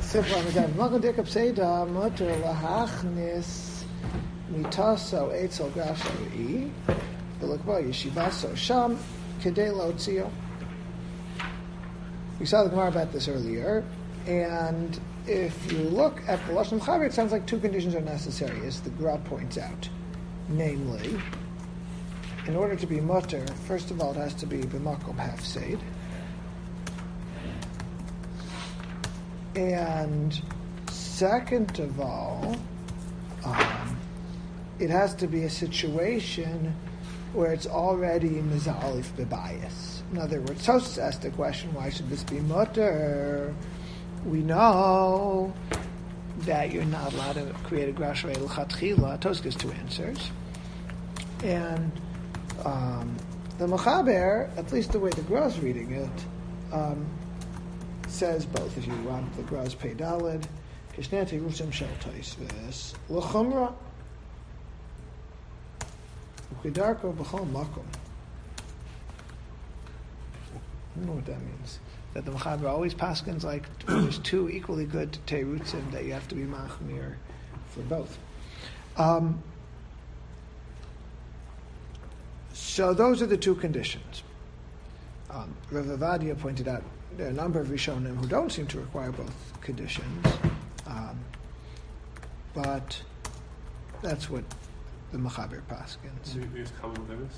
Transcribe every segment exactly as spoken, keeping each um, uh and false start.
Simple on the time. Magen dikap seda mutter lahachnis mitaso etzel grasho e v'lekba yeshivaso sham kedei lotzio. We saw the Gemara about this earlier, and if you look at the Lashon Chaber, it sounds like two conditions are necessary, as the Gra points out. Namely, in order to be mutter, first of all, it has to be b'makom hafseid. And second of all, um, it has to be a situation where it's already mizalif b'bayis. In other words, Tosfos asked the question, why should this be mutter? We know that you're not allowed to create a grashrei l'chatchila. Tosfos gives two answers. And um, the Mechaber, at least the way the Gra is reading it, um, says both. If you want the Gra's Pei Daled, Kishneti Rusim Shel Tosfos, L'chumra, Uchidarko B'chol Makom. I don't know what that means. That the Mechaber always paskins like there's two equally good Teirutzim that you have to be machmir for both. Um, so those are the two conditions. Um, Rav Avadia pointed out there are a number of Rishonim who don't seem to require both conditions, um, but that's what the Mechaber paskins. Do you use common limits?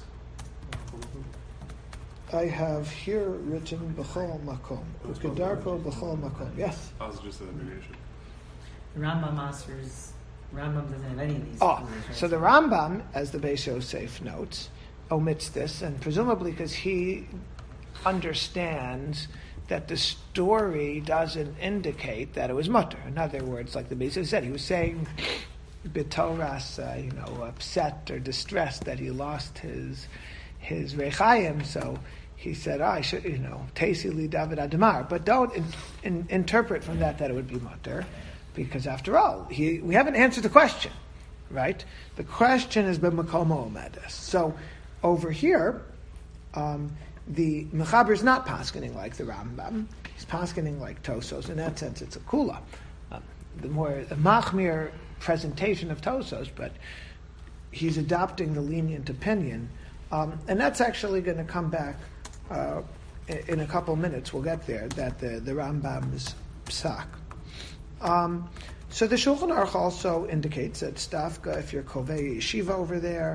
I have here written B'chol Makom. Ukedarko B'chol Makom. Yes? I was just an abbreviation. The Rambam Masters, Rambam doesn't have any of these. Oh, so the Rambam, as the Beis Yosef notes, omits this, and presumably because he understands that the story doesn't indicate that it was mutter. In other words, like the Beis Yosef said, he was saying b'toras, uh, you know, upset or distressed that he lost his his Rechayim, so he said, oh, I should, you know, Teisi li David Adamar. But don't in, in, interpret from that that it would be mutter, because after all, he, we haven't answered the question, right? The question has been Makomo Omedes. So over here, um, the Mechaber is not paskening like the Rambam. He's paskening like Tosfos. In that sense, it's a kula. Um, the more the machmir presentation of Tosfos, but he's adopting the lenient opinion. Um, and that's actually going to come back uh, in a couple minutes. We'll get there, that the, the Rambam's psak. Um, so the Shulchan Aruch also indicates that Stavka, if you're Kovei Yeshiva over there,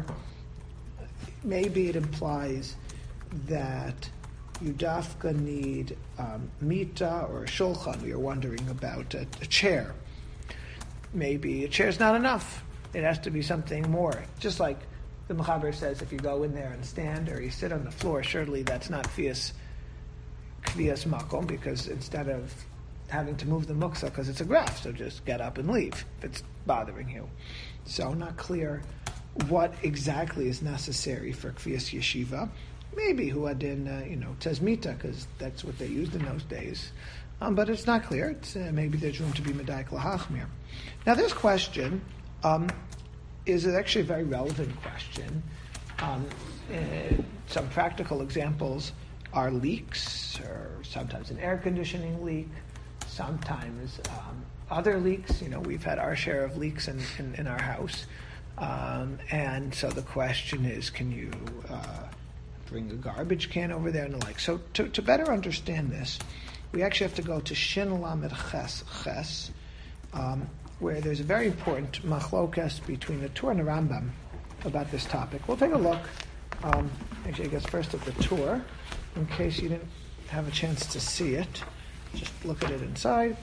maybe it implies that you dafka need um, mita or a shulchan. You're wondering about a, a chair. Maybe a chair's not enough. It has to be something more. Just like the Mechaber says, if you go in there and stand or you sit on the floor, surely that's not kvias kvias makom, because instead of having to move the muksa, because it's a graph, so just get up and leave if it's bothering you. So not clear what exactly is necessary for kvias yeshiva. Maybe huadin, uh, you know, tezmita, because that's what they used in those days. Um, but it's not clear. It's, uh, maybe there's room to be medayik lahachmir. Now this question um, is actually a very relevant question. Um, uh, some practical examples are leaks, or sometimes an air conditioning leak, sometimes um, other leaks. You know, we've had our share of leaks in, in, in our house. Um, and so the question is, can you uh, bring a garbage can over there and the like? So to, to better understand this, we actually have to go to Shin Lamed Ches, Ches um, where there's a very important machlokas between the Torah and the Rambam about this topic. We'll take a look, um, actually I guess first at the Torah, in case you didn't have a chance to see it. Just look at it inside.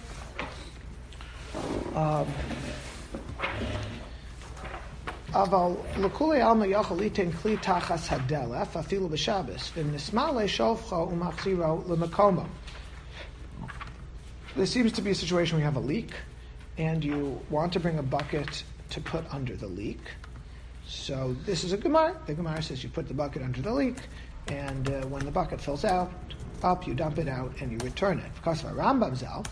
Um, Aval l'kulei alma yachol litin kli tachas hadelef afilu b'Shabbos v'nismale shovcho umachziro l'makomo. There seems to be a situation where you have a leak, and you want to bring a bucket to put under the leak. So this is a Gemara. The Gemara says you put the bucket under the leak, and uh, when the bucket fills out, up, you dump it out, and you return it. Because of a Rambam Zal,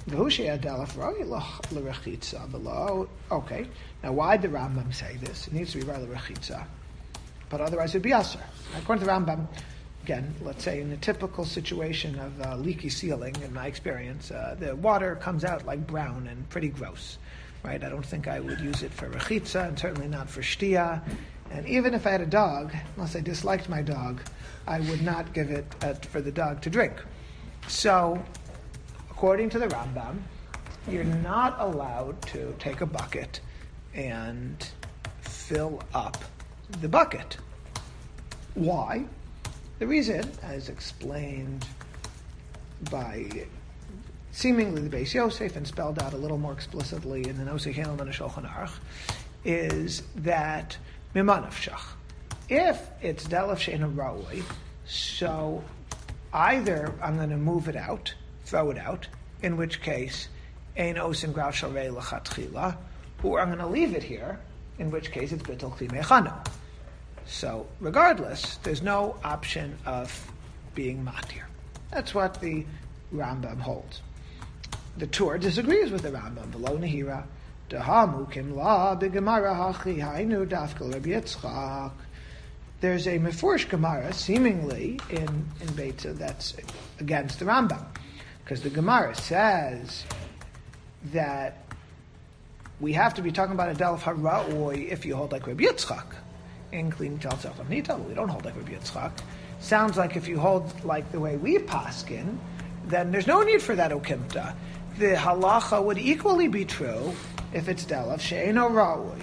okay, now why did the Rambam say this? It needs to be rather rechitza, but otherwise it would be aser. According to the Rambam, again, let's say in a typical situation of uh, leaky ceiling, in my experience, uh, the water comes out like brown and pretty gross, right? I don't think I would use it for rechitza, and certainly not for shtia. And even if I had a dog, unless I disliked my dog, I would not give it uh, for the dog to drink. So, according to the Rambam, you're not allowed to take a bucket and fill up the bucket. Why? The reason, as explained by seemingly the Beis Yosef and spelled out a little more explicitly in the Nosei Chelim and the Shulchan Aruch, is that mima nafshach. If it's delaf she'eino ra'ui, so either I'm going to move it out, throw it out, in which case ein osin grav sharei l'chatchila, or I'm going to leave it here, in which case it's bittul kli mechano. So regardless, there's no option of being matir. That's what the Rambam holds. The Tur disagrees with the Rambam. Below Nehira, Dehamu kim la b'gemara hachi hainu dafkel Rabbi Yitzchak. There's a Mefurish Gemara, seemingly in in Beitza, that's against the Rambam, because the Gemara says that we have to be talking about a delaf hara'oi if you hold like Rabbi Yitzchak. In Klin Nital Tzacham Nital, we don't hold like Rabbi Yitzchak. Sounds like if you hold like the way we paskin, then there's no need for that okimta. The halacha would equally be true if it's delaf she'eino ra'oi.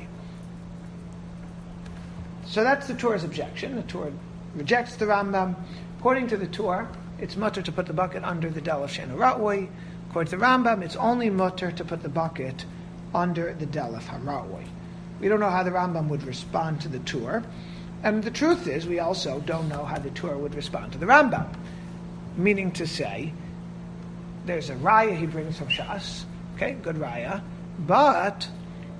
So that's the Torah's objection. The Torah rejects the Rambam. According to the Torah, it's mutter to put the bucket under the delaf she'eino ra'oi. According to the Rambam, it's only mutter to put the bucket under the delaf hara'oi. We don't know how the Rambam would respond to the Torah. And the truth is, we also don't know how the Torah would respond to the Rambam. Meaning to say, there's a raya he brings from Shas, okay, good raya, but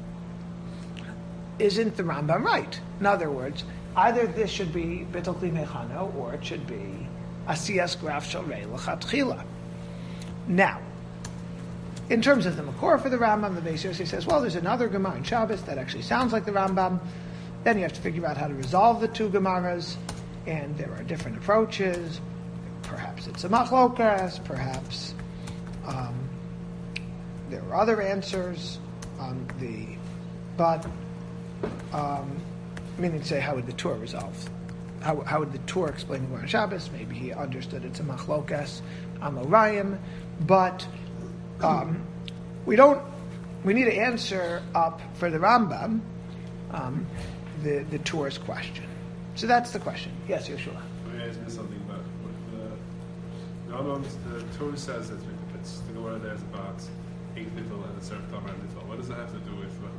isn't the Rambam right? In other words, either this should be bittul kli mechano, or it should be asiyas graf sharei l'chatchila. Now, in terms of the Makor for the Rambam, the Beis Yosef says, well, there's another Gemara in Shabbos that actually sounds like the Rambam. Then you have to figure out how to resolve the two Gemaras, and there are different approaches. Perhaps it's a machlokas, perhaps um, there are other answers. Um, the but um, meaning to say, how would the Torah resolve? How, how would the Torah explain the Gemara on Shabbos? Maybe he understood it's a machlokas, amorayim, but Um, we don't. We need to answer up for the Rambam um, the the Torah's question. So that's the question. Yes, Yeshua. Let me ask you something about with the Rambam. The Torah says that it's the Gemara there's about eight little and a certain Tamar and little. What does that have to do with what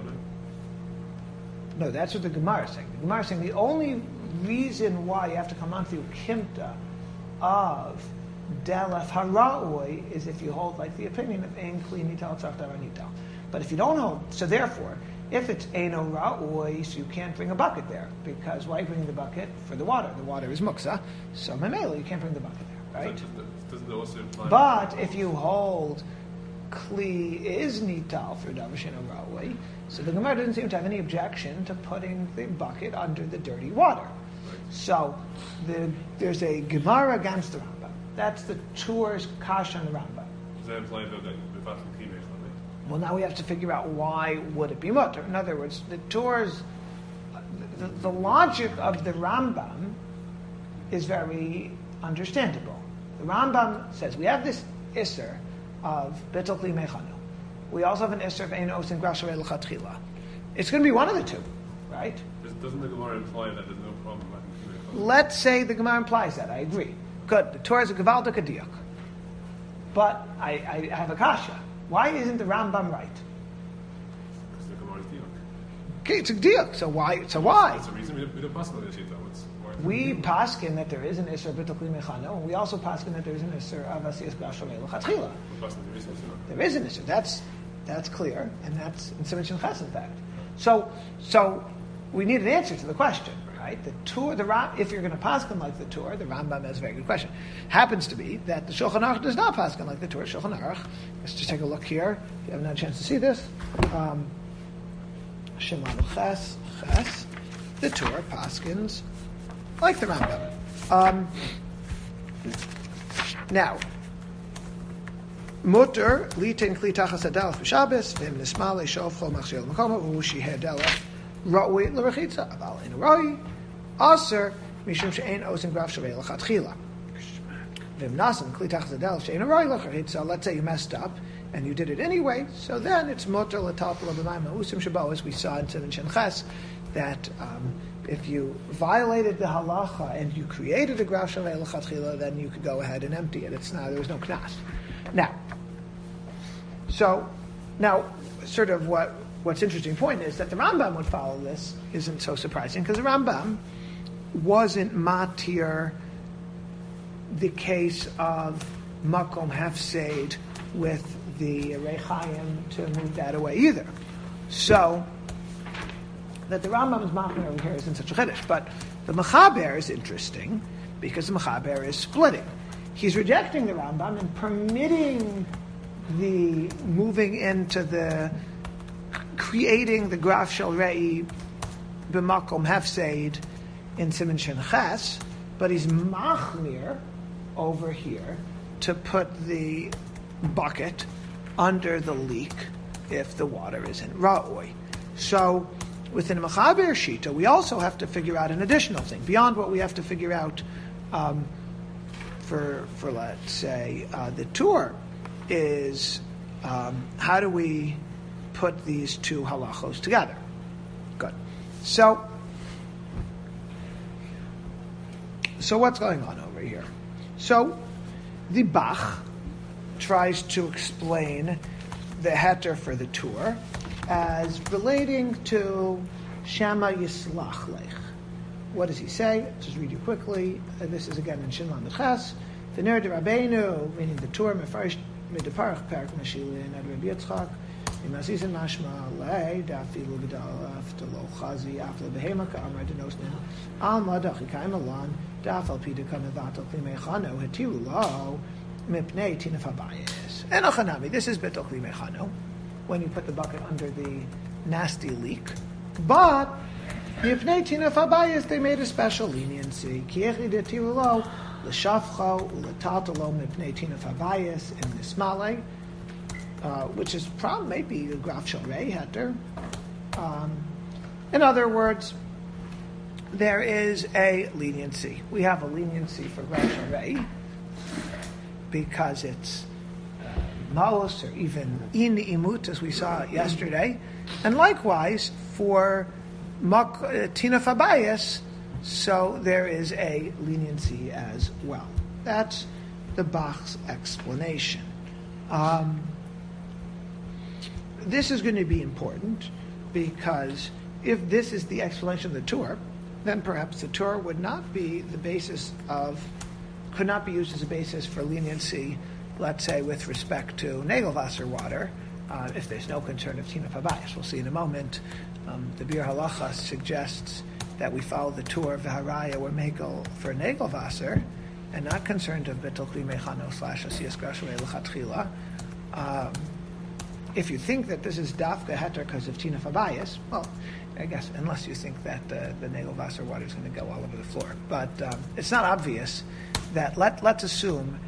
No, that's what the Gemara is saying. The Gemara is saying the only reason why you have to come onto the Ukimta of Delef Hara'oi is if you hold like the opinion of Ein Kli Nital Tzach Davar Nital. But if you don't hold, so therefore, if it's Eino Ra'oi, so you can't bring a bucket there, because why bring the bucket? For the water. The water is Muksa, so Memela, you can't bring the bucket there, right? So doesn't it also imply But if you hold Kli is Nital for Davar She'eino Ra'oi, so the Gemara doesn't seem to have any objection to putting the bucket under the dirty water. Right. So the, there's a Gemara against the Rambam. That's the Torah's kash on the Rambam. Does that imply though that the Vatl Kimech? Well, now we have to figure out why would it be mutter. In other words, the Torah's the, the logic of the Rambam is very understandable. The Rambam says we have this isser of betel kli mechanu. We also have an isser of ein osin grasharei l'chatchila. It's going to be one of the two, right? Doesn't the Gemara imply that there's no problem with Let's say the Gemara implies that. I agree. Good. The Torah is a gevaldik adiyuk. But I, I have a kasha. Why isn't the Rambam right? Because the Gemara is diuk. Okay, it's a diuk. So why? So why? That's the reason we don't, we don't pass on the shita. We paskin that there is an isser betel kli mechano, and we also paskin that there is an isser of asiyas grasharei l'chatchila. There is an isser. That's that's clear, and that's in Simon Shin Ches, in fact. So so we need an answer to the question. Right? The Torah, the Ram, if you're going to paskin like the Torah, the Rambam has a very good question. Happens to be that the Shulchan Aruch does not paskin like the Torah. Shulchan Aruch. Let's just take a look here. If you haven't had a chance to see this, um, Shemanu Ches Ches, the Torah paskins like the Rambam. Um, now, mutter litin kli tachas hadalach b'Shabbos v'im nismal le'shofcho machshir l'makoma v'hu shiheh delach ra'ui l'rechitza aval in ra'ui aser mishum she'ein ozen graf shavei l'chatchila v'im nasan kli tachas hadalach she'ein ra'ui l'rechitza. Let's say you messed up and you did it anyway, so then it's mutter l'tapel b'mayim ha'usim shabo, as we saw in Siman Shin Ches, that um, if you violated the halacha and you created a graf shavei l'chatchila, then you could go ahead and empty it. It's not, there was no knas. Now, so now, sort of what what's interesting point is that the Rambam would follow this isn't so surprising, because the Rambam wasn't matir the case of makom hefseid with the Rechaim to move that away either. So that the Rambam is matir over here isn't such a chiddush, but the Mechaber is interesting because the Mechaber is splitting. He's rejecting the Rambam and permitting the moving into the creating the graf shel rei b'makom hefseid in Siman Shin Ches, but he's machmir over here to put the bucket under the leak if the water isn't ra'oi. So within Mechaber Shita, we also have to figure out an additional thing beyond what we have to figure out um, for for let's say uh, the tour. Is um, how do we put these two halachos together? Good. So, so what's going on over here? So, the Bach tries to explain the heter for the tour as relating to Shema Yislach Lech. What does he say? I'll just read you quickly. Uh, this is again in Shin Lamed Ches. The Ner de Rabbeinu, meaning the tour, Mefarish Midaparach Perak Mashilin Ad Rabbi Yitzchak Imazizin Mashma Lei Dafi Lubidal After Lo Chazi After Behema Ka'amar Denosnin Alma Dachi Kaim Alan Dafal Pida Kamavatal Klimechano Hetiru Lo Mipnei Tinaf Habayis Enochanami. This is Betel Klimechano when you put the bucket under the nasty leak, but Mipnei Tinaf Habayis they made a special leniency. Kiechli Hetiru Lo L'shavcho u'letatalo mipnei tinaf habayis in nismale, uh, which is probably maybe the graf shel rei heter. Um, in other words, there is a leniency. We have a leniency for graf shel rei because it's uh, malus or even in imut, as we saw yesterday, and likewise for mak, uh, tinaf habayis. So there is a leniency as well. That's the Bach's explanation. Um, this is going to be important because if this is the explanation of the Torah, then perhaps the Torah would not be the basis of, could not be used as a basis for leniency, let's say with respect to Nagelwasser water, uh, if there's no concern of Tinaf Habayis. We'll see in a moment. Um, the Bir Halacha suggests that we follow the tour of Haraya or Mekel for Nagelwasser, and not concerned of Betel Kli Mechano slash Asiyas Graf Shel Rei L'Chatchila. Um, if you think that this is Dafka Heter because of Tinaf Habayis, well, I guess unless you think that uh, the Nagelwasser water is going to go all over the floor. But um, it's not obvious that, let, let's assume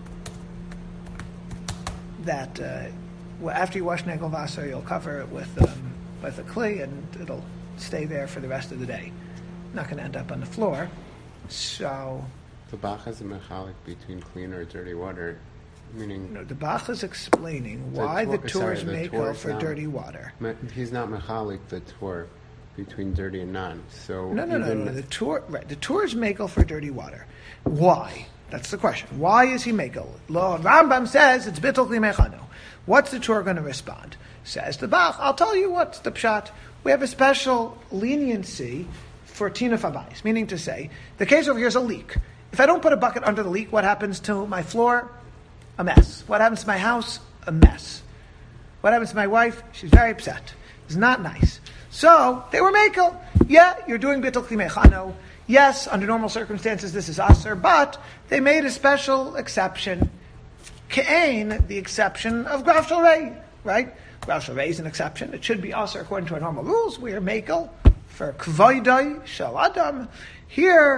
that uh, well, after you wash Nagelwasser, you'll cover it with, um, with a Kli and it'll stay there for the rest of the day. Not going to end up on the floor. So the Bach has a mechalik between clean or dirty water, meaning no, the Bach is explaining why the, the Torah is mekel for not, dirty water. Me, he's not mechalik the Torah between dirty and non. So no, no, no, no, no. The Torah, right? The Torah is mekel for dirty water. Why? That's the question. Why is he mekel? Lo Rambam says it's bittul kli mechano. What's the Torah going to respond? Says the Bach. I'll tell you what's the pshat. We have a special leniency for tinaf habayis, meaning to say, the case over here is a leak. If I don't put a bucket under the leak, what happens to my floor? A mess. What happens to my house? A mess. What happens to my wife? She's very upset. It's not nice. So, they were mekel. Yeah, you're doing bittul kli mechano. Yes, under normal circumstances this is aser, but they made a special exception. Ke'ain, the exception of graf shel rei, right? Graf shel rei is an exception. It should be aser according to our normal rules. We are mekel for kvoidai shel adam. Here, we're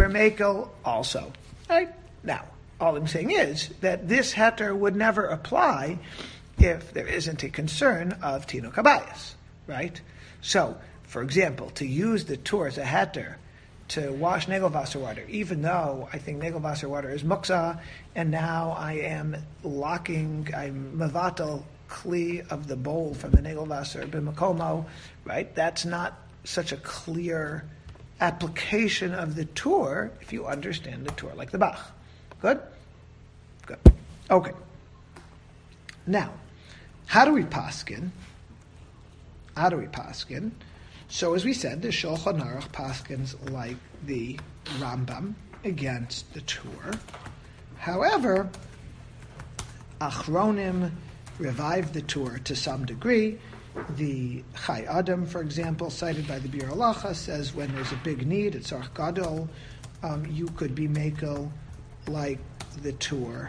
we're makel also. Right? Now, all I'm saying is that this heter would never apply if there isn't a concern of tino kabayas, right? So, for example, to use the tur as a heter to wash negelvasser water, even though I think negelvasser water is muksa, and now I am locking, I'm mevatel kli of the bowl from the negelvasser b'makomo, right? That's not such a clear application of the tur if you understand the tur like the Bach. Good? Good. Okay. Now, how do we paskin? How do we paskin? So as we said, the Shulchan Aruch paskins like the Rambam against the Tur. However, Achronim revived the Tur to some degree. The Chai Adam, for example, cited by the Bir Halacha, says when there's a big need, it's Tzarech Gadol, um, you could be makel like the Tur.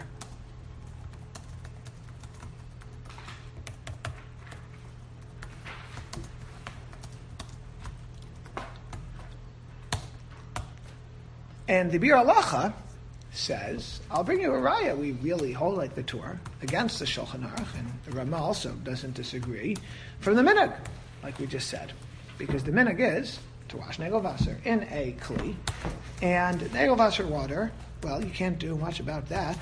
And the Bir Halacha says, I'll bring you a raya. We really hold like the Tur against the Shulchan Aruch, and the Rama also doesn't disagree, from the minhag, like we just said. Because the minhag is to wash negelvasser in a kli, and negelvasser water, well, you can't do much about that.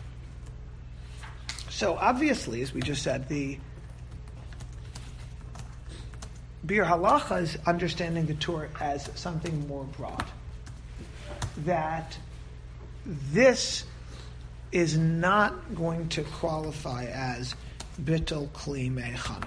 So obviously, as we just said, the Bir Halacha is understanding the Tur as something more broad. That this is not going to qualify as bittul kli meichanu.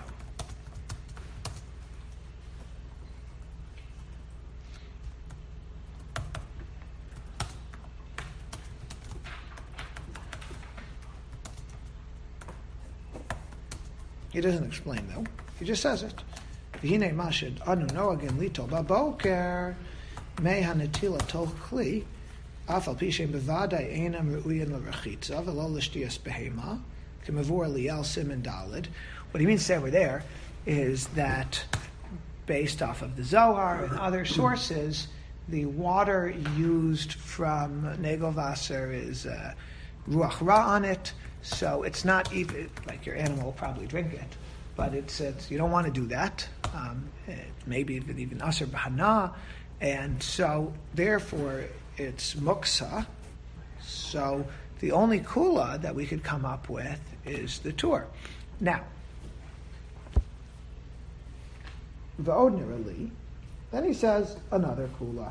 He doesn't explain though. He just says it. V'hinei mashid anu noagin lito baboker mei hanetila tol kli afal pishem bevadai einam ru'uyin l'rachitza v'lo l'shtiyas behema k'mavur liel siman dalid. What he means to say over there is that based off of the Zohar and other sources, the water used from negelvasser is uh, ruach ra on it, so it's not even, like your animal will probably drink it, but it's, it's you don't want to do that. Um, maybe even, even aser b'hana, and so therefore it's muksa. So the only kula that we could come up with is the Tur. Now, v'odnerali, then he says another kula.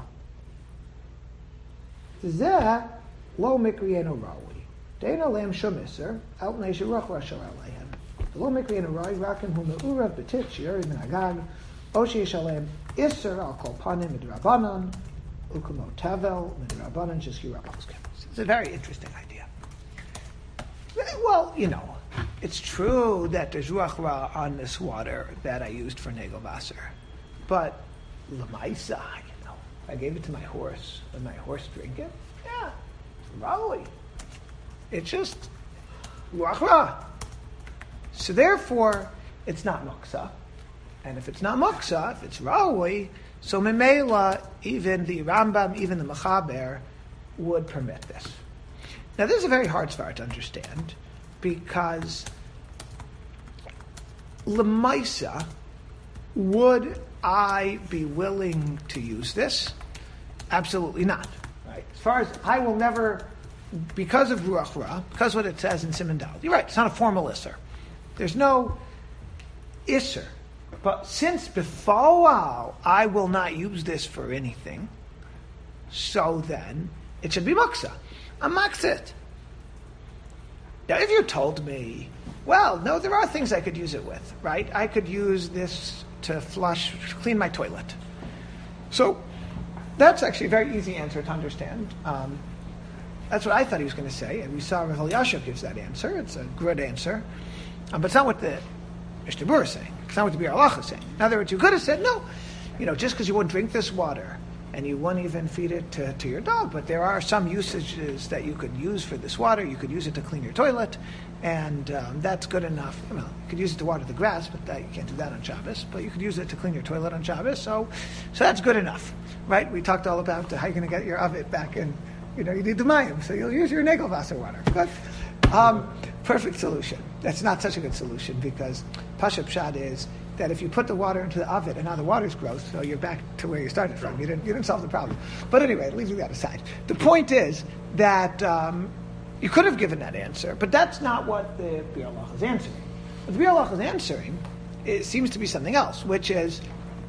Zeh lo mikrienu rawi. Deina lam shumiser out neisharuch rashal aleihem. Lo mikrienu rawi rakim hu me'urav betit shi'eri min agag oshi yishalem iser al kol panim midrabanan ukumo tavel midrabanan jiskira balskem. It's a very interesting idea. Well, you know, it's true that there's ruach ra on this water that I used for negelvasser, but lemaisa, you know, I gave it to my horse. Would my horse drink it? Yeah, probably. It's just ruach ra. So therefore, it's not muksa. And if it's not muksa, if it's rawi, so memela, even the Rambam, even the Mechaber, would permit this. Now, this is a very hard svara to understand, because lemaisa, would I be willing to use this? Absolutely not. Right? As far as I will never, because of ruach ra, because of what it says in Siman Daled. You're right. It's not a formal isser. There's no isser. But since before I will not use this for anything, so then it should be muksa. I'm maksit. Now, if you told me, well, no, there are things I could use it with, right? I could use this to flush, clean my toilet. So that's actually a very easy answer to understand. Um, that's what I thought he was going to say, and we saw Rav Elyashiv gives that answer. It's a good answer. Um, but it's not what the Mishnah Berurah is saying. It's not what the Bir Halacha is saying. In other words, you could have said, no, you know, just because you won't drink this water, and you won't even feed it to, to your dog. But there are some usages that you could use for this water. You could use it to clean your toilet, and um, that's good enough. Well, you could use it to water the grass, but that, you can't do that on Shabbos. But you could use it to clean your toilet on Shabbos, so so that's good enough, right? We talked all about how you're going to get your oven back in. You know, you need the mayim, so you'll use your Nagelwasser water. Good. Um, perfect solution. That's not such a good solution because Pasha Pshat is that if you put the water into the oven and now the water's gross, so you're back to where you started from. You didn't, you didn't solve the problem. But anyway, leaving that aside. The point is that um, you could have given that answer, but that's not what the Biur Halacha is answering. What the Biur Halacha is answering, it seems to be something else, which is,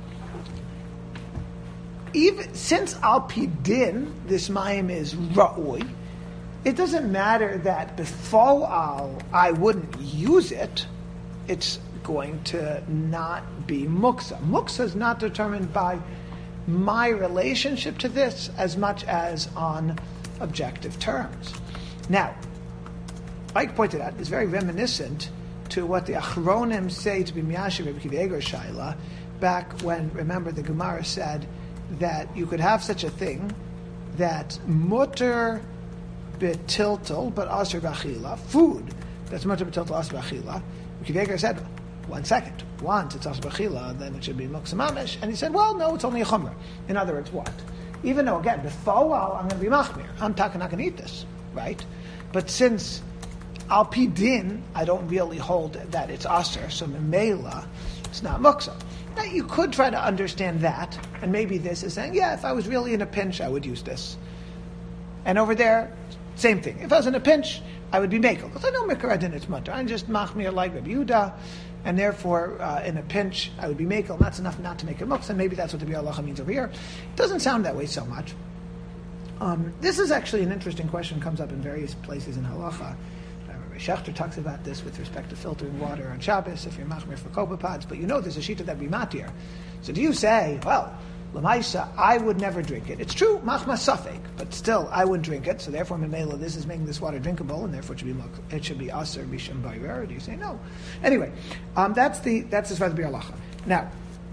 even since Al Pi Din, this mayim is ra'ui, it doesn't matter that before Al, I wouldn't use it, it's going to not be muksa. Muksa is not determined by my relationship to this as much as on objective terms. Now, like pointed out, is very reminiscent to what the Achronim say to be Miyashiv Rebbe Akiva Eiger Shaila, back when, remember, the Gemara said that you could have such a thing that mutter betiltel but aser b'achila, food that's mutter betiltel aser b'achila. Akiva Eiger said, one second, once it's aser b'achila, then it should be muksa mamish. And he said, well, no, it's only a chumrah. In other words, what? Even though, again, before I'm going to be machmir, I'm not going to eat this, right? But since Al Pi Din, I don't really hold that it's aser, so memela, it's not muksa. Now, you could try to understand that, and maybe this is saying, yeah, if I was really in a pinch, I would use this. And over there, same thing. If I was in a pinch, I would be mekel. Because I know mikra din it's mutter. I'm just machmir like Rabbi Yehuda, and therefore, uh, in a pinch, I would be mekel, and that's enough not to make a muksa. And maybe that's what the Biur Halacha means over here. It doesn't sound that way so much. Um, this is actually an interesting question, comes up in various places in halacha. Shechter talks about this with respect to filtering water on Shabbos, if you're machmir for copepods, but you know there's a shita that be matir. So do you say, well, l'maisa, I would never drink it? It's true, machma safek, but still, I would drink it, so therefore, memela, this is making this water drinkable, and therefore it should be, it should be aser b'shem bayrer, or do you say no? Anyway, um, that's the that's as far as the Biur Halacha. Now,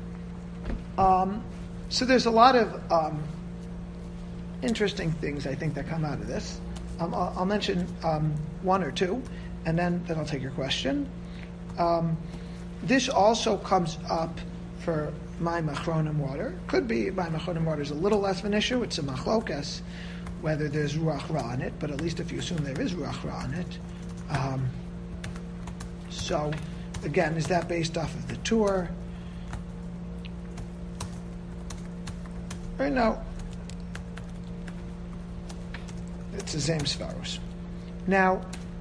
um, so there's a lot of um, interesting things, I think, that come out of this. Um, I'll, I'll mention um, one or two, and then, then I'll take your question. Um, this also comes up for my machronim water. Could be my machronim water is a little less of an issue. It's a machlokas, whether there's ruach ra in it, but at least if you assume there is ruach ra in it. Um, so, again, is that based off of the tour? Or no? It's the same svaros. Now,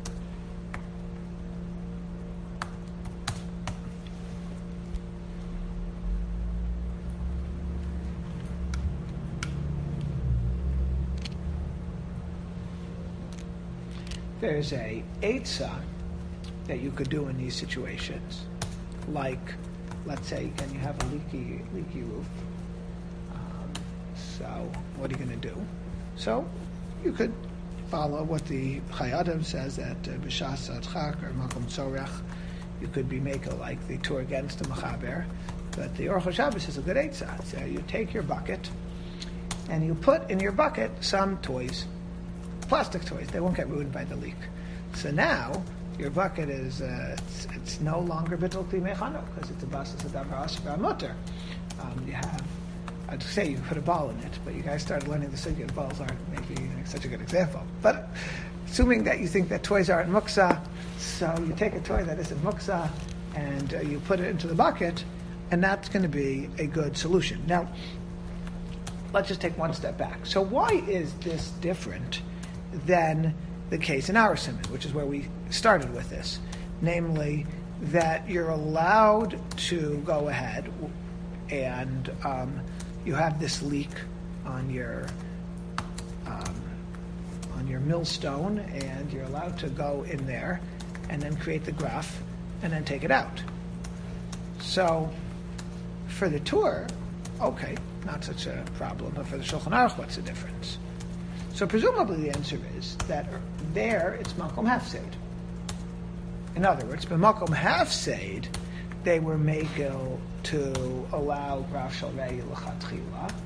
there's a eitzah that you could do in these situations, like, let's say, can you have a leaky leaky roof? Um, so, what are you going to do? So, you could follow what the Chayadim says that b'shas adchak or makom tzorech, you could be making like the tour against the mechaber, but the Aruch HaShabbos is a good eitzah. So you take your bucket and you put in your bucket some toys, plastic toys. They won't get ruined by the leak. So now your bucket is uh, it's, it's no longer bittul kli mechano because it's a basas adavar asher mutter. Um, you have. I'd say you put a ball in it, but you guys started learning the sugya. Balls aren't maybe such a good example. But assuming that you think that toys aren't muksa, so you take a toy that isn't muksa and uh, you put it into the bucket, and that's going to be a good solution. Now, let's just take one step back. So why is this different than the case in our simon, which is where we started with this? Namely, that you're allowed to go ahead and um, you have this leak on your um, on your millstone, and you're allowed to go in there and then create the graph and then take it out. So for the tour, okay, not such a problem, but for the Shulchan Aruch, what's the difference? So presumably the answer is that there it's makom hafseid. In other words, b'makom hafseid, they were makel to allow graf shalrei l'chatchila,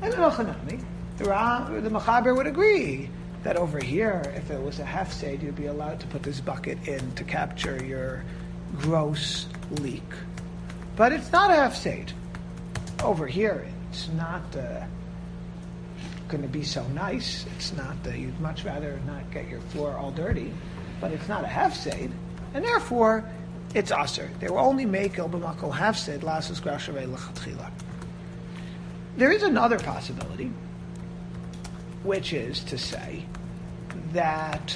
And the Machanami, the, Ra- the Machaber would agree that over here, if it was a hefsed, you'd be allowed to put this bucket in to capture your gross leak. But it's not a hefsed. Over here, it's not uh, going to be so nice. It's not. Uh, you'd much rather not get your floor all dirty, but it's not a hefsed, and therefore it's aser. They will only make el b'makol hefsed lasus grashavei l'chatchila. There is another possibility, which is to say that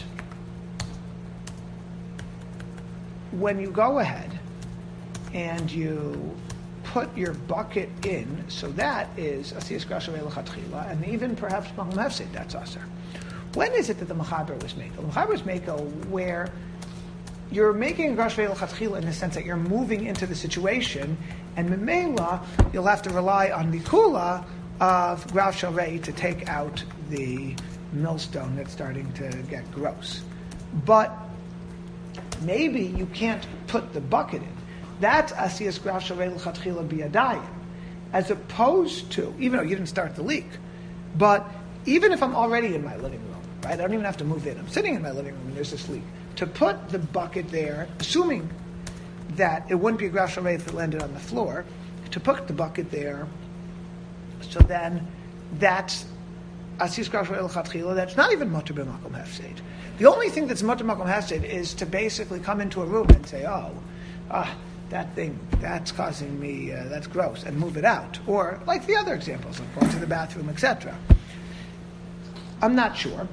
when you go ahead and you put your bucket in, so that is asiyas grashavei l'chatchila, and even perhaps makom hefsed, that's aser. When is it that the Mechaber was makel? The Mechaber was makel where you're making a grashavei l'chatchila in the sense that you're moving into the situation, and memela you'll have to rely on the kula of grashavei to take out the millstone that's starting to get gross. But maybe you can't put the bucket in. That's asiyas grashavei l'chatchila biyadayim, as opposed to, even though you didn't start the leak, but even if I'm already in my living room, right, I don't even have to move in. I'm sitting in my living room and there's this leak. To put the bucket there, assuming that it wouldn't be a grashavei if it landed on the floor, to put the bucket there, so then that's asiyas grashavei l'chatchila. That's not even mutter b'makom hefsed. The only thing that's mutter b'makom hefsed is to basically come into a room and say, oh, ah, that thing, that's causing me, uh, that's gross, and move it out. Or, like the other examples, like going to the bathroom, et cetera. I'm not sure.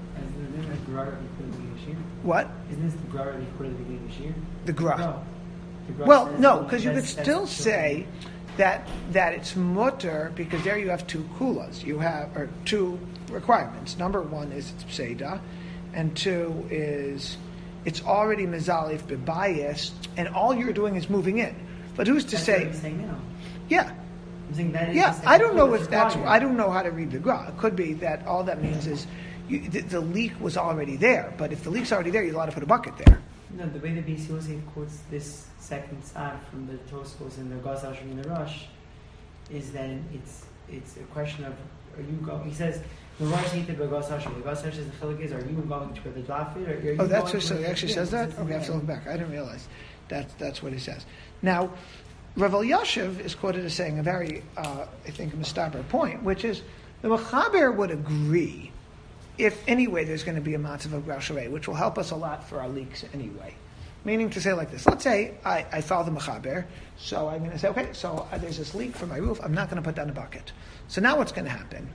What? Isn't this the gra that you put at the beginning of the year? The gra. No. The gra Well, says- no, because you could that's- still that's- say that that it's mutter, because there you have two kulas. You have, or two requirements. Number one is it's pseida, and two is it's already mezalif bebayis, and all you're doing is moving in. But who's to That's say? what I'm saying now. Yeah, I'm saying that is yeah. the second I don't know kula if that's. required. I don't know how to read the gra. It could be that all that means is you, the, the leak was already there. But if the leak's already there, you're allowed to put a bucket there. No, the way the B C Yosef quotes this second tzad from the Tosfos and the Gazal in the Rush is that it's it's a question of are you going? He says the Rush need to be Gazal. The Gazal says the chilik is are you going to the dafir? Or are you Oh, that's going what, so to he the- actually yeah, says that? it Okay, I have to yeah. look back. I didn't realize. That's, that's what he says. Now, Rav Elyashiv is quoted as saying a very, uh, I think, mistaber point, which is the Mechaber would agree if anyway there's going to be a matzav of grashavei, which will help us a lot for our leaks anyway. Meaning to say like this, let's say I, I follow the Mechaber, so I'm going to say, okay, so uh, there's this leak from my roof, I'm not going to put down a bucket. So now what's going to happen?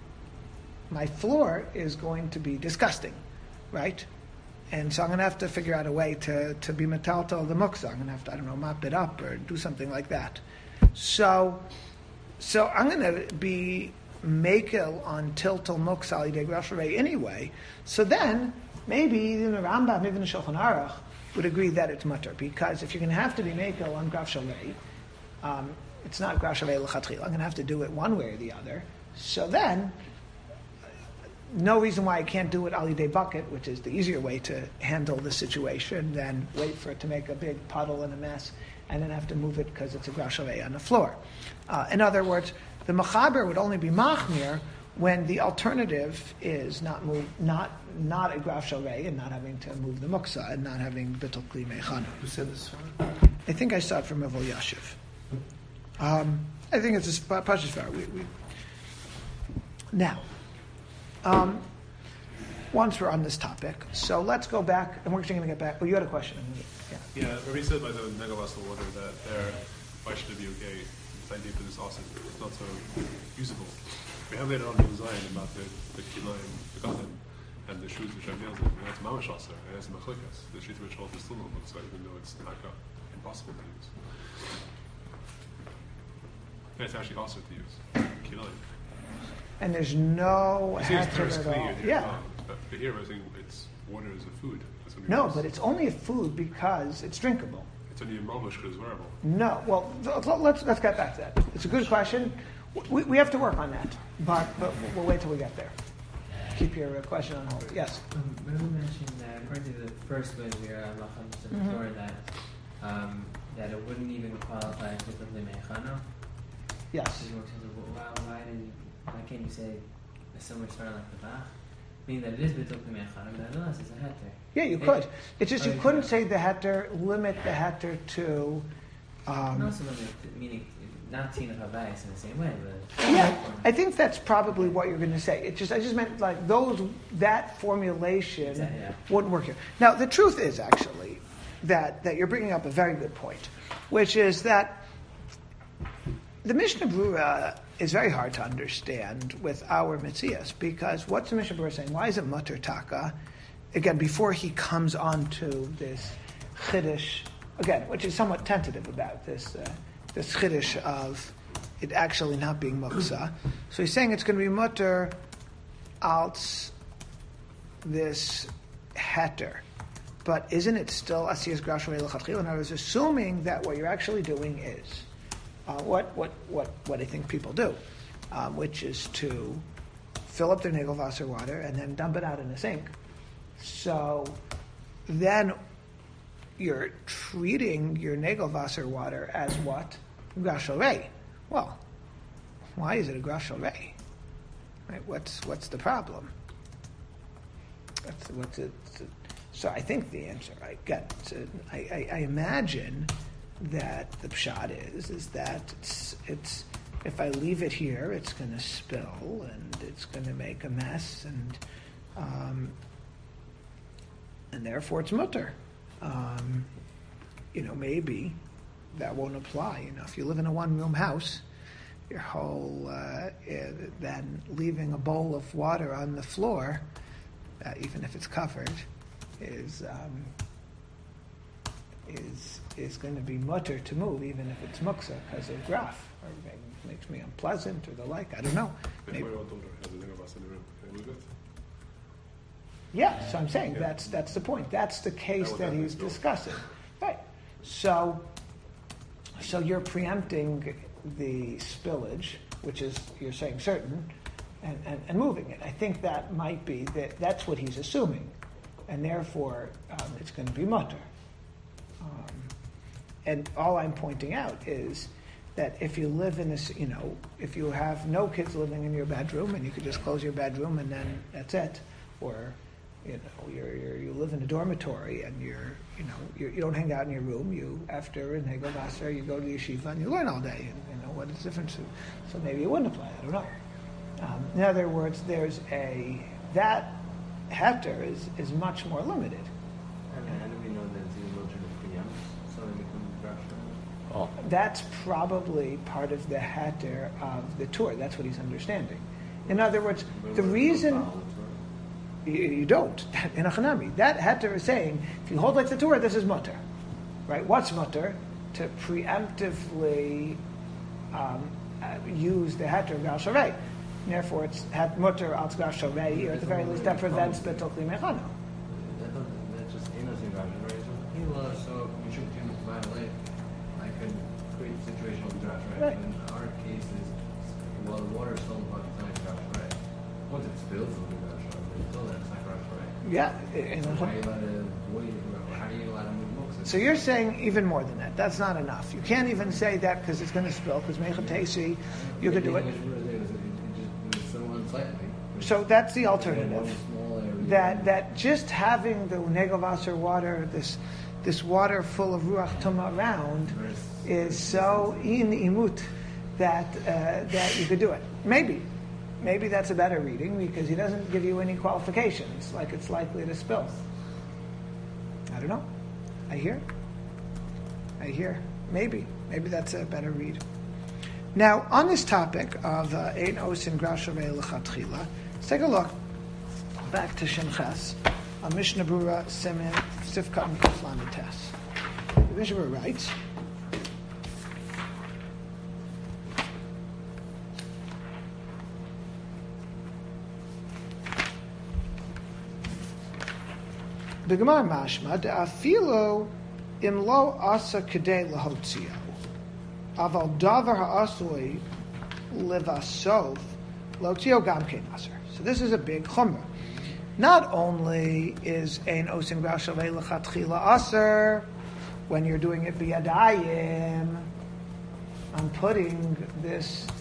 My floor is going to be disgusting, right? And so I'm going to have to figure out a way to, to be metaltal the muksa. I'm going to have to, I don't know, mop it up or do something like that. So, so I'm going to be makel on tiltal muksa al yidei grashavei anyway. So then, maybe even the Rambam, even the Shulchan Aruch would agree that it's mutter, because if you're going to have to be makel on grashavei, um, it's not grashavei l'chatchila. I'm going to have to do it one way or the other. So then, no reason why I can't do it al yidei bucket, which is the easier way to handle the situation than wait for it to make a big puddle and a mess and then have to move it because it's a grashavei on the floor. Uh, in other words, the Mechaber would only be machmir when the alternative is not move, not not a grashavei and not having to move the muksa and not having bittul kli mechanu. Who said this? I think I saw it from Rav Elyashiv. Um, I think it's a pashas far. We, we now. Um, once we're on this topic, so let's go back, and we're actually going to get back. Oh, you had a question. Yeah. Yeah, Rabbi said by the megavasal water that there, why should it be okay? The idea for this awesome, it's not so usable. We have later on in Zion about the the kilayim, the gadol, and the shoes which are nails in. That's mamash aser, and that's machlikas. The sheet which holds the still looks like, even though it's not impossible to use. And it's actually also to use kilayim. And there's no You say it's heter terms at clean, all. you're Yeah. wrong. But but here, I think it's water is a food. That's what it No, means. but it's only a food because it's drinkable. It's only a malmush because it's wearable. No. Well, th- let's let's get back to that. It's a good question. We, we have to work on that, but but we'll wait till we get there. Keep your uh, question on hold. Yes. Um, Rabbi mentioned that according to the first way we are halacha Mhm. Torah that um, that it wouldn't even qualify as typically mechano. Yes. Why, why did why can't you say a similar start like the Bach? Meaning that it is B'tul K'mei and nevertheless it's a heter. Yeah, you It- could. It's just you Okay. couldn't say the heter, limit the heter to. And Um, also limited, meaning not Tina Havayas in the same way, but yeah, I think that's probably what you're going to say. It just, I just meant like those that formulation Exactly, yeah. wouldn't work here. Now, the truth is actually that that you're bringing up a very good point, which is that the Mishnah Berurah is very hard to understand with our Metzias, because what's the Mishnah Berurah saying? Why is it Mutter Taka? Again, before he comes on to this Chiddush, again, which is somewhat tentative about this, uh, this Chiddush of it actually not being Muksa. So he's saying it's going to be Mutter als this Heter. But isn't it still Asiyas Grashon Lechatchila? And I was assuming that what you're actually doing is uh, what, what, what, what I think people do, um, which is to fill up their Nagelwasser water and then dump it out in the sink. So then you're treating your Nagelwasser water as what? Grashorei. Well, why is it a Grashorei? Right? What's what's the problem? What's, what's it? So I think the answer I get. To, I, I, I imagine that the pshat is is that it's it's if I leave it here, it's going to spill and it's going to make a mess and um, and therefore it's mutter. Um, you know, maybe that won't apply. You know, if you live in a one-room house, your whole uh, eh, then leaving a bowl of water on the floor, uh, even if it's covered, is um, is is going to be mutter to move, even if it's muksa because of graph, or maybe it makes me unpleasant or the like. I don't know. If Maybe. my own daughter has a Nagelwasser in the room, can I leave it? Yeah, so I'm saying Yeah. that's that's the point. That's the case That that would he's happen, no. discussing. Right. So so you're preempting the spillage, which is you're saying certain, and, and, and moving it. I think that might be that that's what he's assuming, and therefore um, it's going to be mutter. Um, and all I'm pointing out is that if you live in this, you know, if you have no kids living in your bedroom and you could just close your bedroom and then that's it, or you know, you're, you're, you live in a dormitory and you're, you know, you're, you don't hang out in your room. You, after in Nagelwasser, you go to yeshiva and you learn all day. And, you know, what is the difference? So maybe it wouldn't apply. I don't know. Um, in other words, there's a, that heter is, is much more limited. And how do we know that it's even go to the preempt, so they become Grashon? Oh, That's probably part of the heter of the Torah. That's what he's understanding. In other words, the reason you, you don't in a chanami, that heter is saying if you hold like the Torah, this is mutter, right? What's mutter? To preemptively um, uh, use the heter of Gal Sharei. Therefore, it's het mutter al Gal Sharei, or at the very least, that prevents betul kli mechano. That doesn't, that just ain't nothing Grashon, right? So, he loves, so we should do it by life. I could create a situational Grashon, right? Right. And our case is, well, the water is still about the time Grashon, right? Once it spills, it'll be Grashon, but until then, it's not Grashon, right? Yeah. in So a- why are you allowed to, what do you, how do you allow to move muktzah? So you're saying even more than that. That's not enough. You can't even say that because it's going to spill, because Mechatesi, you could do it. So that's the alternative. That that just having the Nagelwasser water, this this water full of Ruach Tumah around, is so in imut that uh, that you could do it. Maybe. Maybe that's a better reading because he doesn't give you any qualifications, like it's likely to spill. I don't know. I hear. I hear. Maybe. Maybe that's a better read. Now, on this topic of Ein Osin Grashavei L'Chatchila, let's take a look back to Shem Ches, a Mishnah Berurah Siman Sifkat and Kuflan and Tes. The Mishnah Berurah writes, the Gemara mashma de'afilo im lo asa kedei lahotzio aval davar ha'asoi levasov lotzio gam kein aser. So this is a big chumrah. Not only is ein osin grashavei lechatchila aser when you're doing it biyadayim, I'm putting this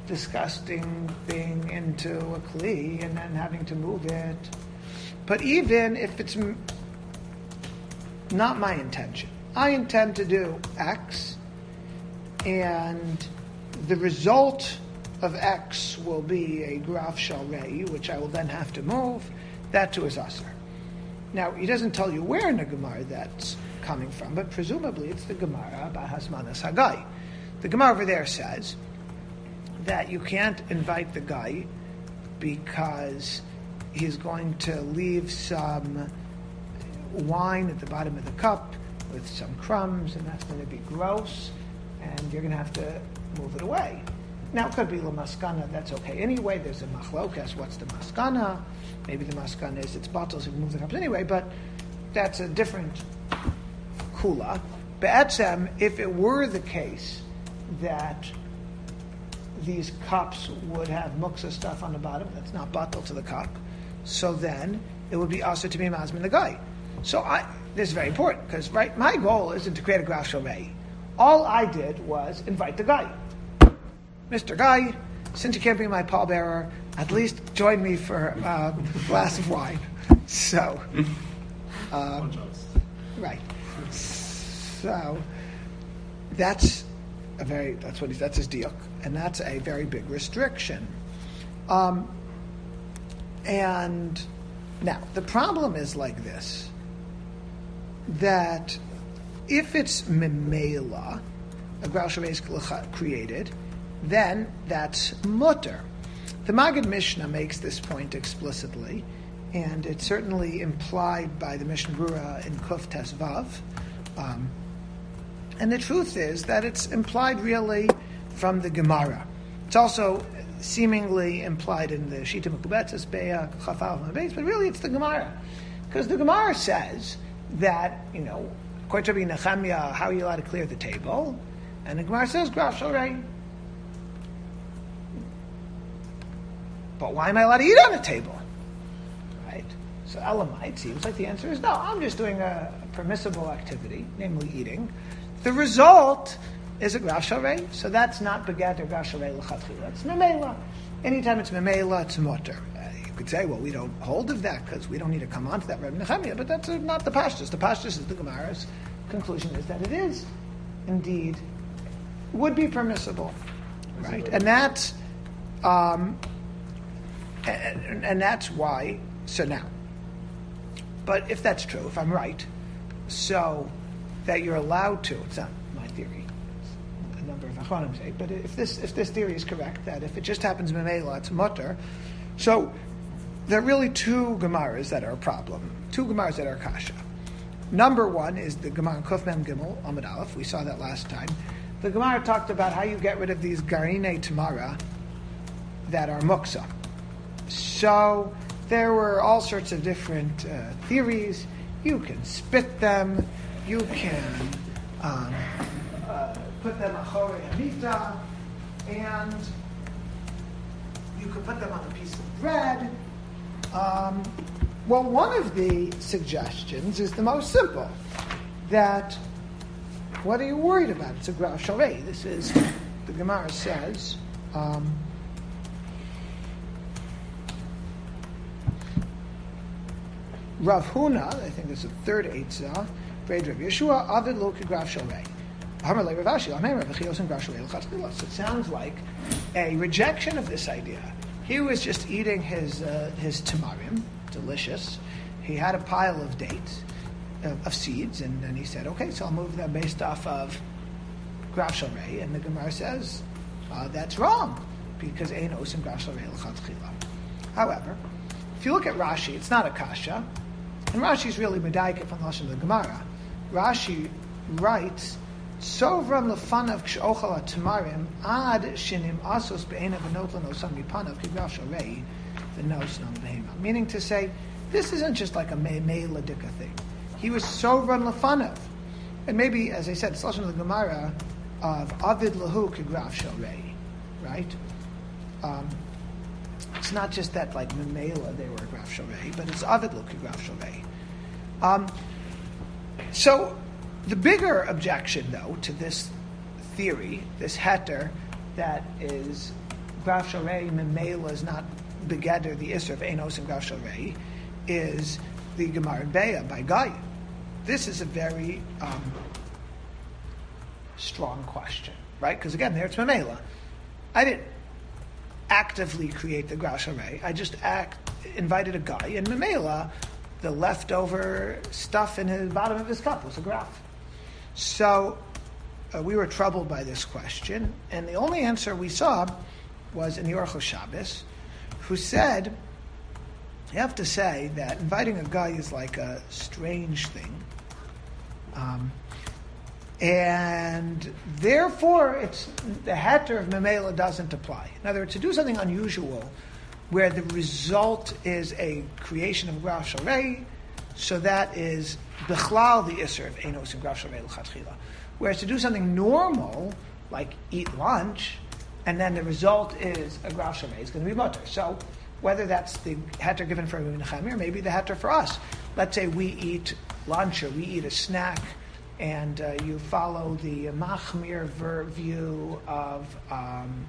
disgusting thing into a kli and then having to move it. But even if it's m- not my intention, I intend to do X, and the result of X will be a graf shal rei, which I will then have to move, that too is aser. Now, he doesn't tell you where in the Gemara that's coming from, but presumably it's the Gemara about Hasmanas Hagai. The Gemara over there says that you can't invite the guy because he's going to leave some wine at the bottom of the cup with some crumbs, and that's going to be gross, and you're going to have to move it away. Now, it could be l'maskana, that's okay. Anyway, there's a machlokas, what's the maskana? Maybe the maskana is it's bottles, you can move the cups anyway, but that's a different kula. Be'etzem, if it were the case that these cups would have muksa stuff on the bottom, that's not bottle to the cup, so then it would be also to be mazmin the guy. So I, this is very important, because right, my goal isn't to create a graf shal rei. All I did was invite the guy. Mister Guy, since you can't be my pallbearer, at least join me for a glass of wine. So, um, right. So, that's a very, that's what he's, that's his diuk, and that's a very big restriction. Um, and now, the problem is like this, that if it's memela, a graf shal rei is created, then that's mutter. The Maggid Mishnah makes this point explicitly, and it's certainly implied by the Mishnah Brura in Kuf Tes Vav. Um, and the truth is that it's implied really from the Gemara. It's also seemingly implied in the Shita Mekubetzes, Be'ah, Chafal, Beis, but really it's the Gemara. Because the Gemara says that, you know, according to Rabbi Nechemia, how are you allowed to clear the table? And the Gemara says, graf shal rei. But why am I allowed to eat on a table? Right? So Elamite seems like the answer is no, I'm just doing a, a permissible activity, namely eating. The result is a graf shal rei, so that's not begat or graf shal rei l'chatchila. That's memela. Anytime it's memela, it's mutter. Uh, you could say, well, we don't hold of that because we don't need to come on to that Rebbe Nechemia, but that's uh, not the pashtus. The pashtus is the Gemara's conclusion is that it is indeed would be permissible, right? And that's um, and, and that's why. So now, but if that's true, if I'm right, so that you're allowed to. It's not my theory. It's a number of achronim say, but if this if this theory is correct, that if it just happens memela, it's mutter. So there are really two gemaras that are a problem. Two gemaras that are kasha. Number one is the Gemara Kuf Mem Gimel Amud Aleph. We saw that last time. The Gemara talked about how you get rid of these garine tamara that are muksa. So there were all sorts of different uh, theories. You can spit them. You can um, uh, put them achore hamita, and you could put them on a piece of bread. Um, well, one of the suggestions is the most simple. That what are you worried about? It's a graf shal rei. This is the Gemara says. Um, Rav Huna, I think this is the third Eitzah, Braid Rav Yeshua, Avid Lo Graf Shal Rei. So it sounds like a rejection of this idea. He was just eating his uh, his tamarim, delicious. He had a pile of dates, uh, of seeds, and then he said, okay, so I'll move them based off of graf shal rei. And the Gemara says, uh, that's wrong, because ein osim graf shal rei l'chatchila. However, if you look at Rashi, it's not a kasha, and Rashi's really medaikif on the lashon of the Gemara. Rashi writes, Sovram lefanav k'shochal tamarim ad shinim asos be'enav v'notlan osam mipanav k'graf shal rei v'nos nam behema. Meaning to say, this isn't just like a me'eladika thing. He was sovram lefanav. And maybe, as I said, it's lashon of the Gemara of avid lahu k'graf shal rei, right? Um, it's not just that like memela they were a graf shal rei, but it's avid lahu k'graf shal rei. Um, so. The bigger objection, though, to this theory, this heter, that is Graf Sharei Memela is not begeder the Isser of Enos and Graf Sharei is the Gemara in Beah by Guy. This is a very um, strong question, right? Because again, there it's Memela. I didn't actively create the Graf Sharei. I just act, invited a guy, and Memela, the leftover stuff in the bottom of his cup was a graph. So uh, we were troubled by this question, and the only answer we saw was in the Orchos Shabbos, who said, you have to say that inviting a guy is like a strange thing. Um, and therefore, it's the heter of Memela doesn't apply. In other words, to do something unusual, where the result is a creation of Graf Sharei, so that is Bechlal the Isser of Enos and Graf Sharei L'Chatchila. Whereas to do something normal, like eat lunch, and then the result is a Graf Sharei, is going to be mutter. So whether that's the heter given for Rabbi Nechemia, or maybe the heter for us. Let's say we eat lunch or we eat a snack, and uh, you follow the Machmir ver- view of um,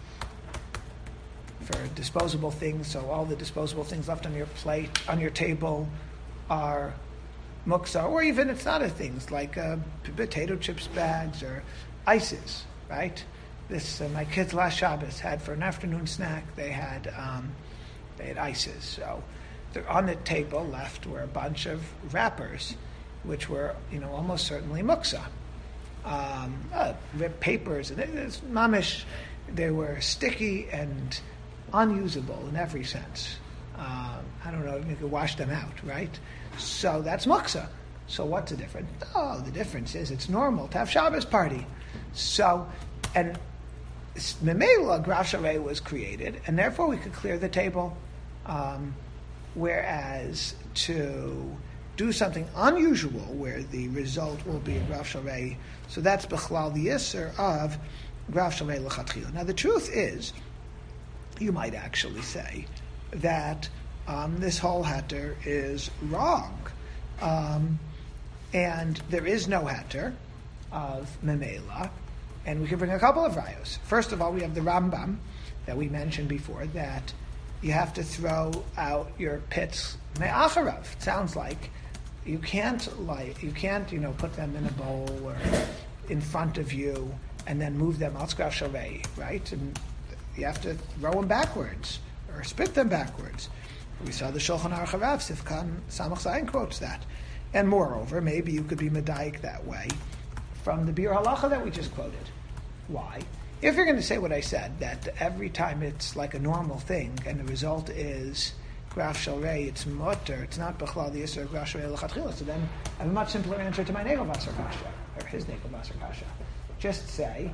for disposable things, so all the disposable things left on your plate, on your table, are muksa, or even it's not a things like uh, potato chips bags or ices, right? This uh, my kids last Shabbos had for an afternoon snack. They had um, they had ices. So on the table left were a bunch of wrappers, which were you know almost certainly muksa. Um, uh, ripped papers and it, it's mamish. They were sticky and unusable in every sense. Um, I don't know, you could wash them out, right? So that's muksa. So what's the difference? Oh, the difference is it's normal to have Shabbos party. So, and Memela, Graf Sharei was created, and therefore we could clear the table. Um, whereas to do something unusual, where the result will be a Graf Sharei, so that's Bechlal the Yisr of Graf Sharei L'Chatchila. Now the truth is, you might actually say that um, this whole heter is wrong. Um, and there is no heter of Memela. And we can bring a couple of rayos. First of all, we have the Rambam that we mentioned before, that you have to throw out your pits me'acharav. It sounds like you can't, like, you can't, you know, put them in a bowl or in front of you and then move them out Graf Sharei, right? And you have to throw them backwards or spit them backwards. We saw the Shulchan Aruch Harav, Sifkan Samach Zayin quotes that. And moreover, maybe you could be medayik that way from the Bir Halacha that we just quoted. Why? If you're going to say what I said, that every time it's like a normal thing and the result is Graf Sharei, it's mutter, it's not Bechlal the Yisr of Graf Sharei L'Chatchila, so then I have a much simpler answer to my Negelvasser Kasha, or his Negelvasser Kasha. Just say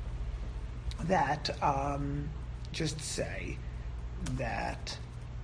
that, um, just say that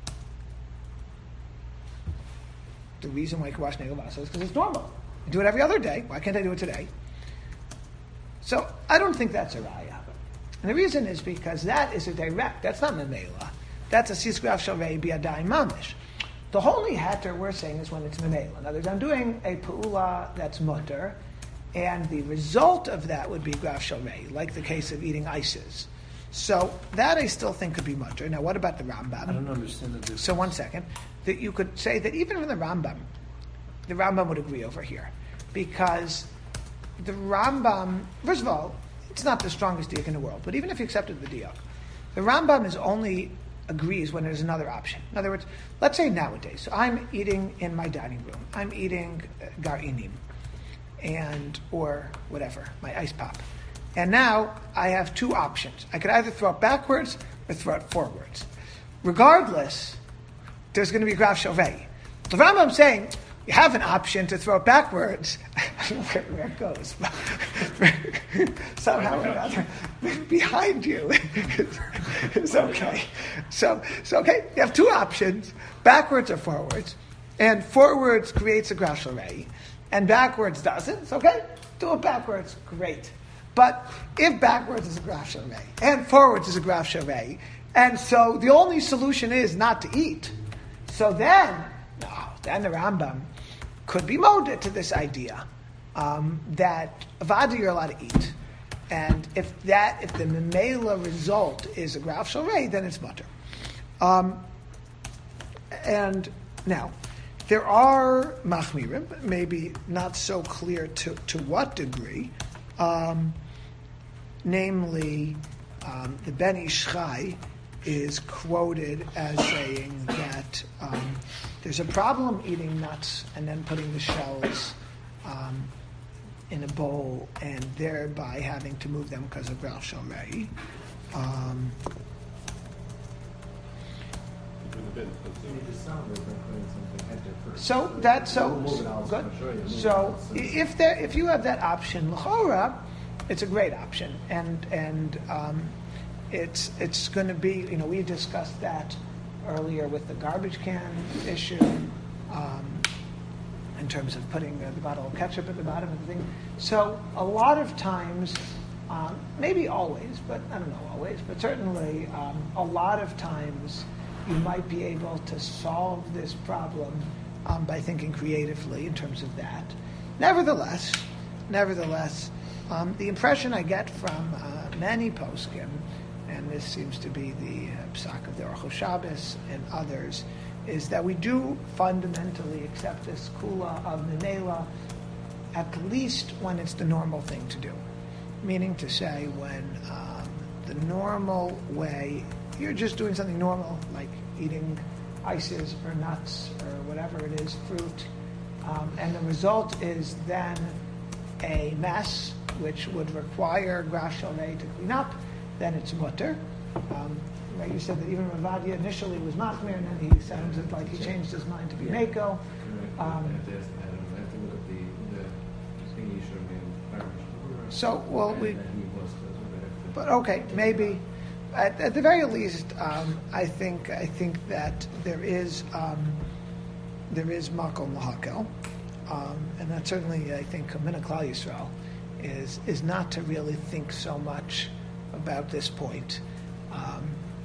the reason why you can wash Negelvasser is because it's normal. You do it every other day. Why can't I do it today? So I don't think that's a raya. And the reason is because that is a direct, that's not Memela. That's a Sis Graf Sharei Biadai Mamish. The only heter we're saying is when it's Memela. In other words, I'm doing a Pu'ula that's mutter, and the result of that would be Graf Sharei, like the case of eating ices. So that I still think could be mutter. Now what about the Rambam? I don't understand the difference. So one second. That you could say that even in the Rambam, the Rambam would agree over here. Because the Rambam, first of all, it's not the strongest diak in the world, but even if you accepted the diak, the Rambam is only agrees when there's another option. In other words, let's say nowadays, so I'm eating in my dining room, I'm eating uh, garinim, and, or whatever, my ice pop. And now I have two options. I could either throw it backwards or throw it forwards. Regardless, there's going to be Graf Sharei. The Rambam saying, you have an option to throw it backwards. I don't know where, where it goes. Somehow or another, behind you, it's, it's okay. So, so okay, you have two options, backwards or forwards. And forwards creates a Graf Sharei, and backwards doesn't. It's okay, do it backwards, great. But if backwards is a Graf Sharei, and forwards is a Graf Sharei, and so the only solution is not to eat, so then, no, then the Rambam could be molded to this idea um, that Avada you're allowed to eat. and if that, if the memela result is a graf shalrei, then it's mutter. Um, and now, there are machmirim, maybe not so clear to, to what degree, um, namely, um, the Ben Ish Chai is quoted as saying that um, there's a problem eating nuts and then putting the shells um, in a bowl and thereby having to move them because of graf shalrei. Um, Between the bin. that's You it. need to sound like they're putting something at there first. So that's so We'll move it out, good. I'll show you. Move So it out, i- if there, if you have that option, l'chora, it's a great option, and and um, it's it's going to be. You know, we discussed that earlier with the garbage can issue, um, in terms of putting uh, the bottle of ketchup at the bottom of the thing. So a lot of times, um, maybe always, but I don't know always, but certainly um, a lot of times you might be able to solve this problem um, by thinking creatively in terms of that. Nevertheless, nevertheless, um, the impression I get from uh, many poskim, and this seems to be the uh, psak of the Aruch Shabbos and others, is that we do fundamentally accept this kula of memela, at least when it's the normal thing to do. Meaning to say, when um, the normal way, you're just doing something normal, like eating ices or nuts or whatever it is, fruit, um, and the result is then a mess which would require graf shalrei to clean up, then it's mutter. Um, right, you said that even Ravadia initially was machmir, and then he sounded like he changed his mind to be Yeah. mako. Correct. Um, I have to ask Adam. I have to look at the, the thing you showed me in Irish. So, well, we- And he was, that's what I have to- But okay, maybe at, at the very least, um, I think I think that there is um, there is makom lahakel, um, and that certainly I think Mina Klal Yisrael is is not to really think so much about this point. Um,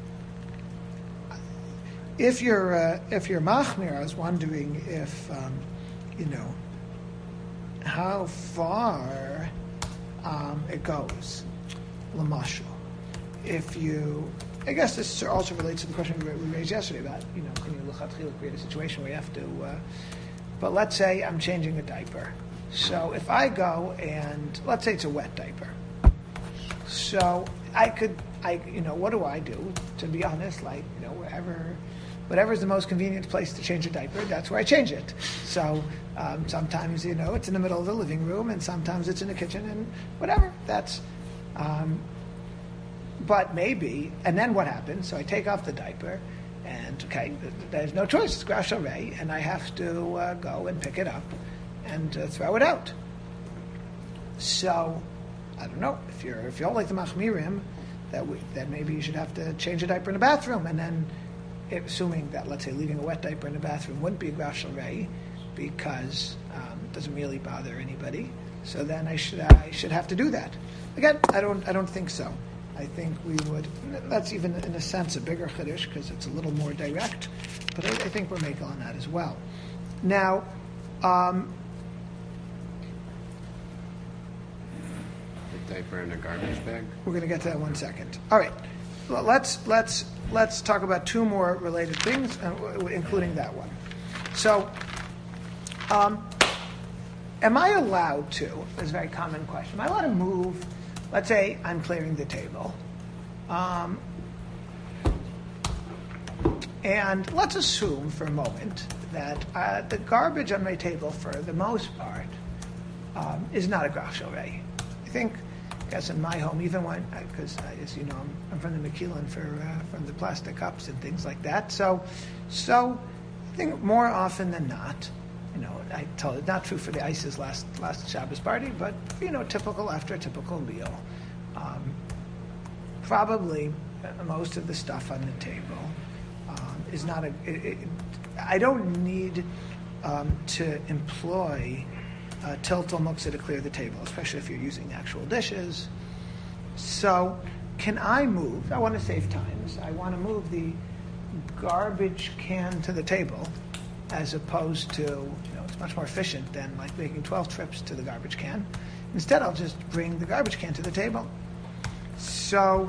if you're uh, if you're machmir, I was wondering if um, you know how far um, it goes. Lamashal. If you, I guess this also relates to the question we we raised yesterday about, you know, can you lechatchila create a situation where you have to, uh, but let's say I'm changing a diaper. So if I go and, let's say it's a wet diaper. So I could, I, you know, what do I do? To be honest, like, you know, wherever, whatever's the most convenient place to change a diaper, that's where I change it. So um, sometimes, you know, it's in the middle of the living room, and sometimes it's in the kitchen, and whatever. That's, um, but maybe, and then what happens? So I take off the diaper, and okay, there's no choice. It's graf shalrei, and I have to uh, go and pick it up and uh, throw it out. So I don't know if you're if you don't like the machmirim, that we, that maybe you should have to change a diaper in the bathroom, and then if, assuming that, let's say, leaving a wet diaper in the bathroom wouldn't be a graf shalrei because um, it doesn't really bother anybody. So then I should I should have to do that. Again, I don't I don't think so. I think we would. That's even in a sense a bigger chiddush because it's a little more direct. But I, I think we're making on that as well. Now, um, The diaper in a garbage bag. we're going to get to that one second. All right, Well, let's let's let's talk about two more related things, uh, w- including that one. So, um, am I allowed to? This is a very common question. Am I allowed to move? Let's say I'm clearing the table, um, and let's assume for a moment that uh, the garbage on my table, for the most part, um, is not a graf shalrei. I think, I guess in my home, even when, because as you know, I'm, I'm from the McKeelan for uh, from the plastic cups and things like that. So, so I think more often than not, you know, I told it not true for the ISIS last last Shabbos party, but you know, typical after a typical meal, um, probably uh, most of the stuff on the table um, is not a. It, it, I don't need um, to employ uh, tiltal muktzah to clear the table, especially if you're using actual dishes. So, can I move? I want to save times. I want to move the garbage can to the table, as opposed to, you know, it's much more efficient than like making twelve trips to the garbage can. Instead, I'll just bring the garbage can to the table. So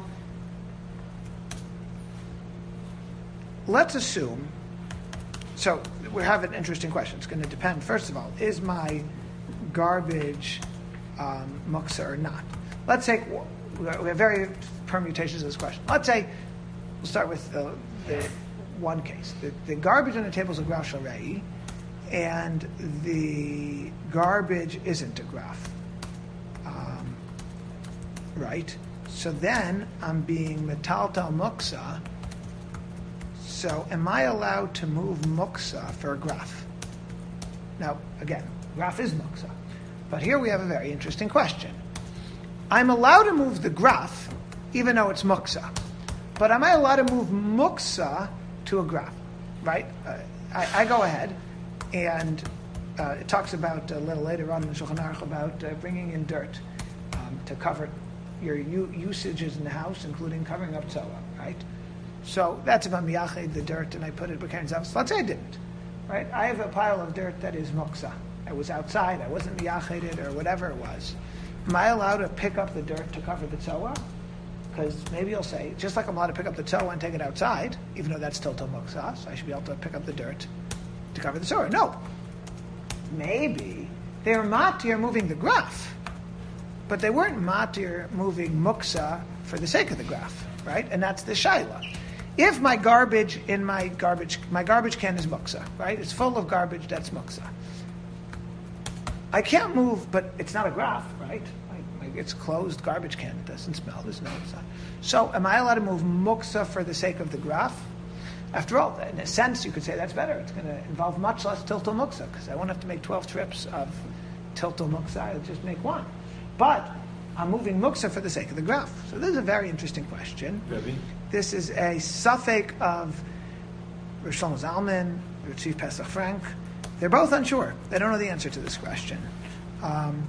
let's assume, so we have an interesting question. It's going to depend, first of all, is my garbage um, muksa or not? Let's say, we have various permutations of this question. Let's say, we'll start with the, the one case. The, the garbage on the table is a graf sharei, and the garbage isn't a graf. Um, right? So then I'm being metaltal muksa. So am I allowed to move muksa for a graf? Now, again, graf is muksa. But here we have a very interesting question. I'm allowed to move the graf, even though it's muksa. But am I allowed to move muksa to a graf? Right? Uh, I, I go ahead, and uh, it talks about a little later on in the Shulchan Aruch about uh, bringing in dirt um, to cover your u- usages in the house, including covering up tzoa, right? So that's if I'm miyached the dirt and I put it b'keren zavos. Let's say I didn't, right? I have a pile of dirt that is muksa. I was outside, I wasn't miyached it or whatever it was. Am I allowed to pick up the dirt to cover the tzoa? Because maybe you'll say, just like I'm allowed to pick up the tzoa and take it outside, even though that's still til muksa, so I should be able to pick up the dirt to cover the tzoa. No. Maybe they were matir moving the graf, but they weren't matir moving muksa for the sake of the graf, right? And that's the shaila. If my garbage in my garbage, my garbage can is muksa, right? It's full of garbage that's muksa. I can't move, but it's not a graf, right? Like, like it's closed garbage can. It doesn't smell. There's no inside. So am I allowed to move muksa for the sake of the graf? After all, in a sense, you could say that's better. It's going to involve much less tiltul muksa, because I won't have to make twelve trips of tiltul muksa. I'll just make one. But I'm moving muksa for the sake of the graf. So this is a very interesting question. Rebbe? This is a suffix of Rosh Shlomo Zalman, Chief Pesach Frank. They're both unsure. They don't know the answer to this question. Um,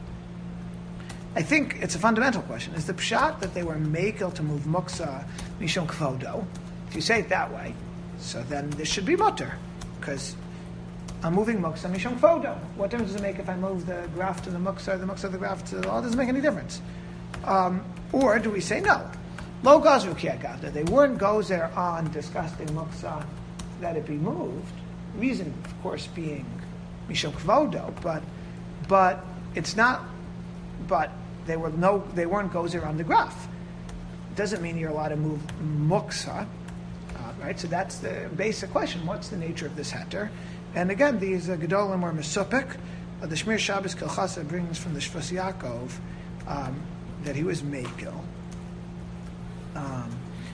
I think it's a fundamental question. Is the pshat that they were makel to move muksa mishon kvodo? If you say it that way, so then this should be mutter, because I'm moving muksa mishon kvodo. What difference does it make if I move the graf to the muksa, or the muksa to the graf to the law? It doesn't make any difference. Um, or do we say no? Lo gazru ki agavda. They weren't gozer on disgusting muksa that it be moved. Reason, of course, being mishon kvodo, but but it's not. But they were no, they weren't gozer on the graf. It doesn't mean you're allowed to move muksa, uh, right? So that's the basic question: what's the nature of this heter? And again, these uh, gedolim were mesupik. Uh, the Shmir Shabbos Kilchasa brings from the Shvus Yaakov um, that he was mekel. Um,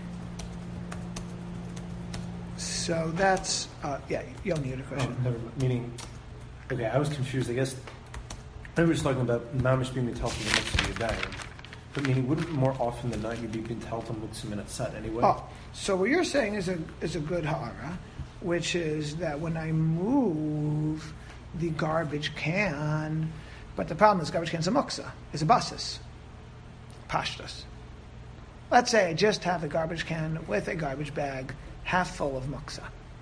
so that's uh, yeah. Yoni had a question. Oh, never, meaning, okay, I was confused. I guess I was talking about mamish being metal from the mitzvah yadayim, but meaning wouldn't more often than not you be metal from mitzvah minat set anyway? Oh, so what you're saying is a is a good hara, which is that when I move the garbage can, but the problem is garbage can's a muksa, is a basis, pashtas. Let's say I just have a garbage can with a garbage bag half full of muksa.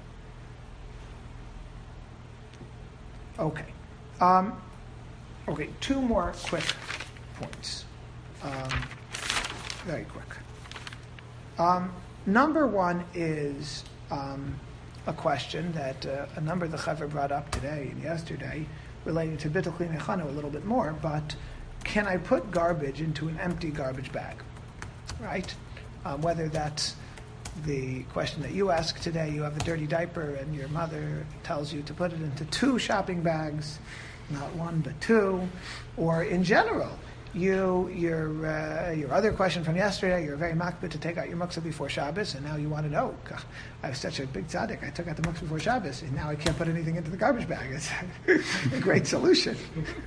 Okay. Um, okay, two more quick points. Um, very quick. Um, number one is um, a question that uh, a number of the Chaver brought up today and yesterday relating to Bittul Kli Mechanu a little bit more, but can I put garbage into an empty garbage bag? Right? Um, whether that's the question that you asked today, you have a dirty diaper and your mother tells you to put it into two shopping bags, not one but two, or in general, you your uh, your other question from yesterday, you're very makbid to take out your muktzah before Shabbos, and now you want to know, I was such a big tzaddik, I took out the muktzah before Shabbos, and now I can't put anything into the garbage bag. It's a great solution.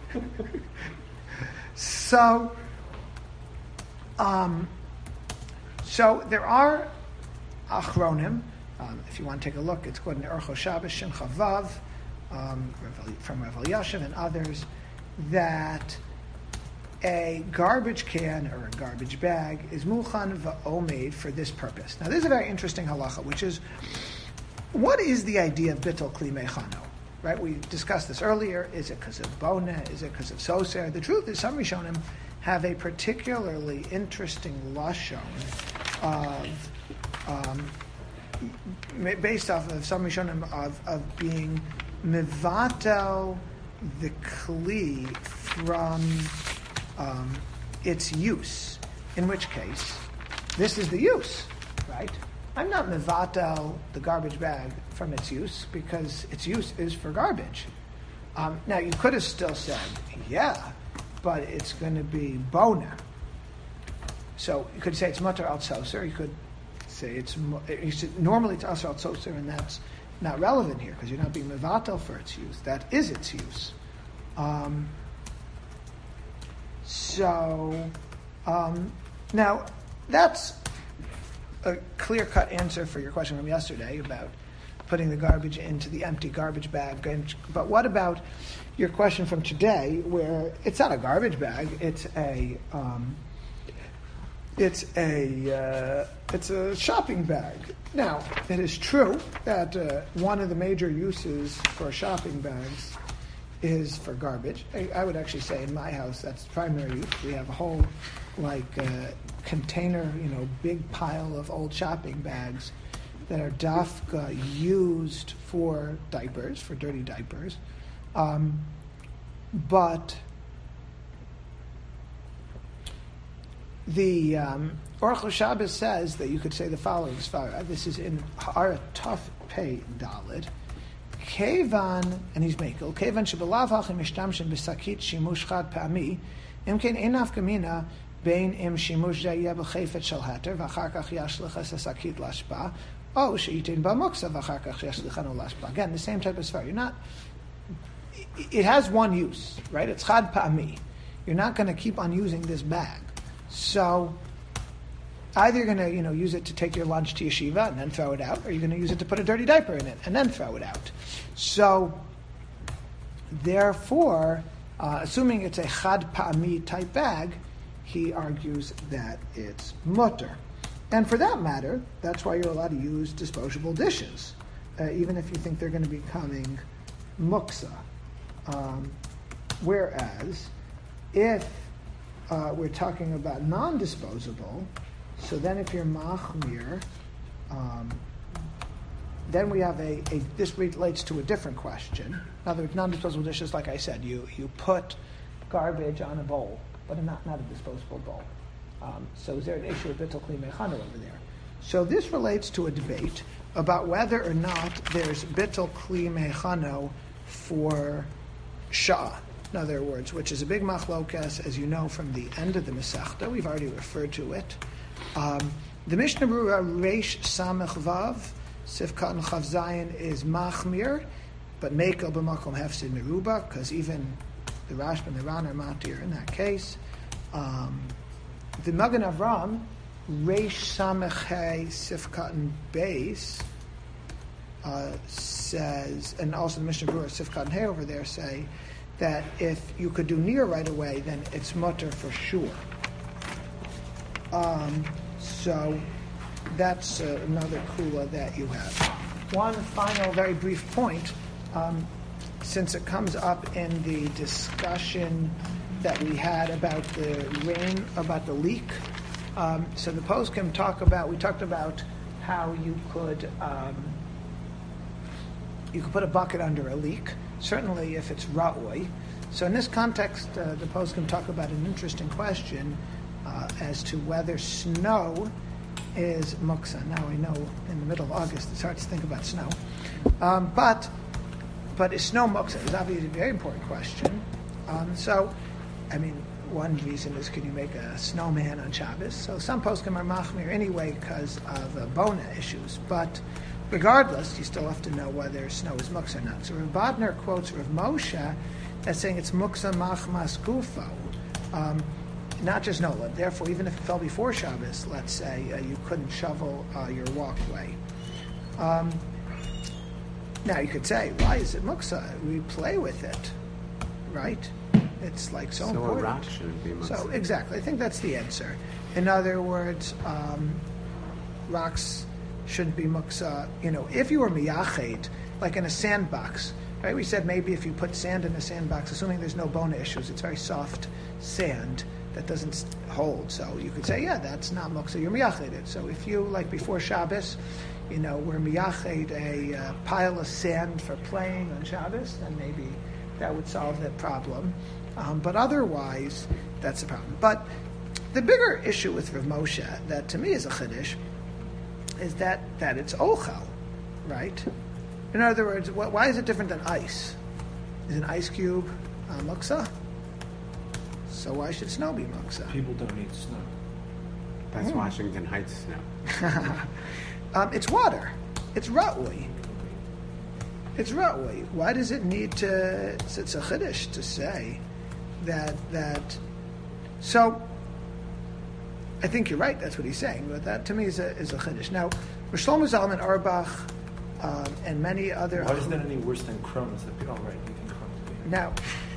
so, um, so there are achronim. Um, if you want to take a look, it's called in Orcho Shabbos Shem Chavav um, from Rav Elyashiv and others, that a garbage can or a garbage bag is muchan va'omed for this purpose. Now, this is a very interesting halacha, which is, what is the idea of bittul kli mechano? right? We discussed this earlier. Is it because of bona? Is it because of soser? The truth is, some Rishonim have a particularly interesting lashon of, um, based off of some Rishonim of, of being mivatel the kli from um, its use. In which case, this is the use, right? I'm not mivatel the garbage bag from its use because its use is for garbage. Um, now, you could have still said, yeah, but it's going to be bona. So you could say it's mutter al soser. You could say it's you should, normally it's asr al soser, and that's not relevant here because you're not being mivatel for its use. That is its use. Um, so um, now that's a clear-cut answer for your question from yesterday about putting the garbage into the empty garbage bag. But what about your question from today, where it's not a garbage bag, it's a um, it's a uh, it's a shopping bag. Now, it is true that uh, one of the major uses for shopping bags is for garbage. I, I would actually say in my house that's the primary use. We have a whole like uh, container, you know, big pile of old shopping bags that are dafka used for diapers, for dirty diapers. Um, but the um, Aruch Shabbos says that you could say the following. This is in Ha'ara Tuf Pei Dalid. Kevan, and he's makel. Kevan shebelav hachim mishtamshin b'sakit shimush chad pa'ami. Imken enaf kamina bein im shimush zayeh b'chayfet shel hater v'achar kach yashlech es sakit lashpa. Oh, she'itin b'muksa v'achar kach yashlechanu lashpa. Again, the same type of svar. You're not. It has one use, right? It's chad pa'ami. You're not going to keep on using this bag. So either you're going to, you know, use it to take your lunch to yeshiva and then throw it out, or you're going to use it to put a dirty diaper in it and then throw it out. So, therefore, uh, assuming it's a chad pa'ami type bag, he argues that it's mutter. And for that matter, that's why you're allowed to use disposable dishes, uh, even if you think they're going to be becoming muksa. Um, whereas, if uh, we're talking about non-disposable, so then if you're machmir, um, then we have a, a, this relates to a different question. In other words, non-disposable dishes, like I said, you, you put garbage on a bowl, but not, not a disposable bowl. Um, so is there an issue of bittul kli mechano over there? So this relates to a debate about whether or not there's bittul kli mechano for shah. In other words, which is a big machlokas, as you know from the end of the Masechta. We've already referred to it. Um, the Mishnah Berurah Reish Samech Vav Sifkat and Chav Zayin is machmir, but mekel b'makom hefsid meruba, because even the Rashba and the Ran are matir in that case. Um, the Magen Avram Reish Samech Hey Sifkat and Beis uh, says, and also the Mishnah Berurah Sifkat and Hey over there say that if you could do near right away, then it's mutter for sure. Um, so that's uh, another kula that you have. One final, very brief point, um, since it comes up in the discussion that we had about the rain, about the leak. Um, so the poskim talk about, we talked about how you could um, you could put a bucket under a leak, certainly if it's ra'oi. So in this context, uh, the poskim talk about an interesting question uh, as to whether snow is muksa. Now I know in the middle of August it's hard to think about snow, um, but but is snow muksa? It's obviously a very important question. Um, so, I mean, one reason is could you make a snowman on Shabbos? So some poskim are machmir anyway because of uh, bona issues, but regardless, you still have to know whether snow is muksa or not. So Rav Bodner quotes Rav Moshe as saying it's muksa machmas gufo. Um, not just Nola. Therefore, even if it fell before Shabbos, let's say, uh, you couldn't shovel uh, your walkway. Um, now, you could say, why is it muksa? We play with it, right? It's like so, so important. So a rock shouldn't be muksa. So, exactly. I think that's the answer. In other words, um, rocks shouldn't be muksa. You know, if you were miyached, like in a sandbox, Right? We said maybe if you put sand in a sandbox, assuming there's no bona issues, it's very soft sand that doesn't s- hold. So you could say, yeah, that's not muksa, you're miyached it. So if you, like before Shabbos, you know, we're miyached a uh, pile of sand for playing on Shabbos, then maybe that would solve that problem. Um, but otherwise, that's the problem. But the bigger issue with Rav Moshe, that to me is a chiddush, is that, that it's ochel, right? In other words, wh- why is it different than ice? Is an ice cube uh, muksa? So why should snow be muksa? People don't eat snow. That's Hmm. Washington Heights snow. um, it's water. It's ra'ui. It's ra'ui. Why does it need to? It's, it's a chiddush to say that that. So I think you're right. That's what he's saying. But that to me is a is a chiddush. Now, Rosh Shlomo Zalman Auerbach um, and many other. Why is that any worse than crumbs? That people, oh, right, you can crumbs.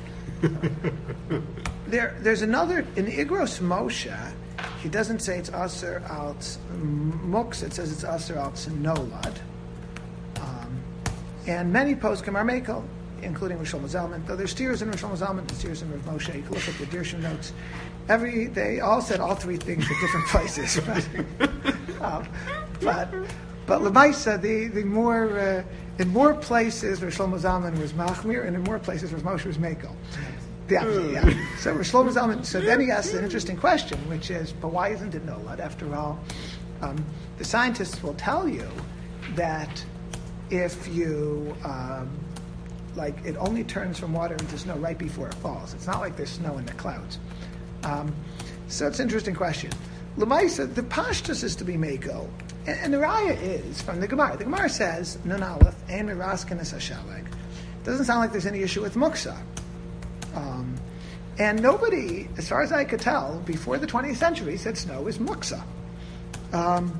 Now, there, there's another in Igros Moshe. He doesn't say it's aser al mux. It says it's aser al nolad. Um, and many poskim are mekel, including Rosh Shlomo Zalman. Though there's steers in Rosh Shlomo Zalman, there's steers in Rav Moshe. You can look at the Dirshu notes. Every they all said all three things at different places. But, um, but but Lemaisa, the the more uh, in more places Rosh Shlomo Zalman was machmir, and in more places Rav Moshe was mekel. Yeah, yeah. So Rosh Shlomo Zalman. So then he asks an interesting question, which is, but why isn't it nolad? After all, um, the scientists will tell you that if you um, like, it only turns from water into snow right before it falls. It's not like there's snow in the clouds. Um, so it's an interesting question. Lemaisa, the pashtus is to be mako, and, and the raya is from the Gemara. The Gemara says nun aleph ein miraskin es hashaleg. Doesn't sound like there's any issue with muksa. Um, and nobody, as far as I could tell, before the twentieth century said snow is muksa. Um,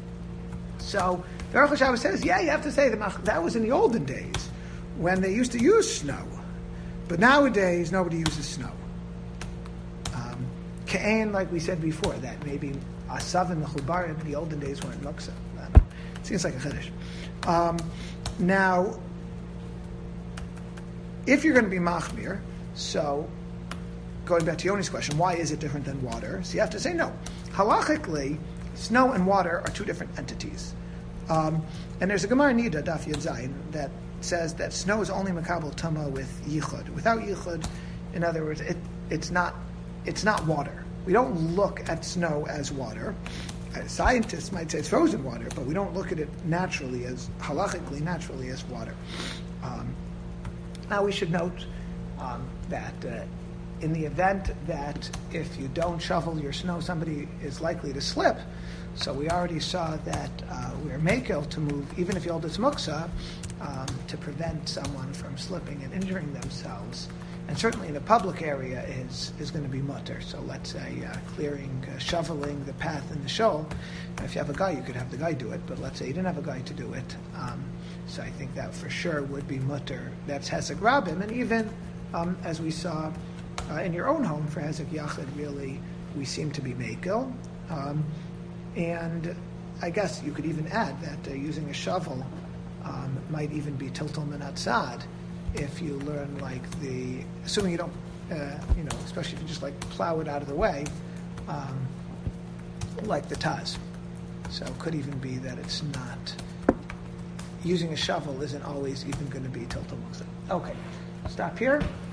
so the Aruch HaShabbos says, yeah, you have to say that that was in the olden days when they used to use snow. But nowadays, nobody uses snow. Um, Ka'ain, like we said before, that maybe Asav and the Chubarim in the olden days weren't muksa. I don't know. It seems like a chiddush. Um, now, if you're going to be machmir, so going back to Yoni's question, why is it different than water? So you have to say no. Halachically, snow and water are two different entities. Um, and there's a Gemara Nida, Daf Yud Zayin, that says that snow is only makabel tama with yichud. Without yichud, in other words, it, it's not it's not water. We don't look at snow as water. Uh, scientists might say it's frozen water, but we don't look at it naturally as halachically naturally as water. Um, now we should note um, that uh, in the event that if you don't shovel your snow, somebody is likely to slip. So we already saw that uh, we're makel to move, even if you hold this muksa, um, to prevent someone from slipping and injuring themselves. And certainly in a public area is is going to be mutter. So let's say uh, clearing, uh, shoveling the path in the shul. If you have a guy, you could have the guy do it. But let's say you didn't have a guy to do it. Um, so I think that for sure would be mutter. That's hesek rabim. And even um, as we saw uh, in your own home for hesek yachid, really we seem to be makel. Um, and I guess you could even add that uh, using a shovel um, might even be tiltul menatzad. If you learn like the, assuming you don't, uh, you know, especially if you just like plow it out of the way, um, like the Taz. So it could even be that it's not, using a shovel isn't always even going to be tiltal muksa. Okay, stop here.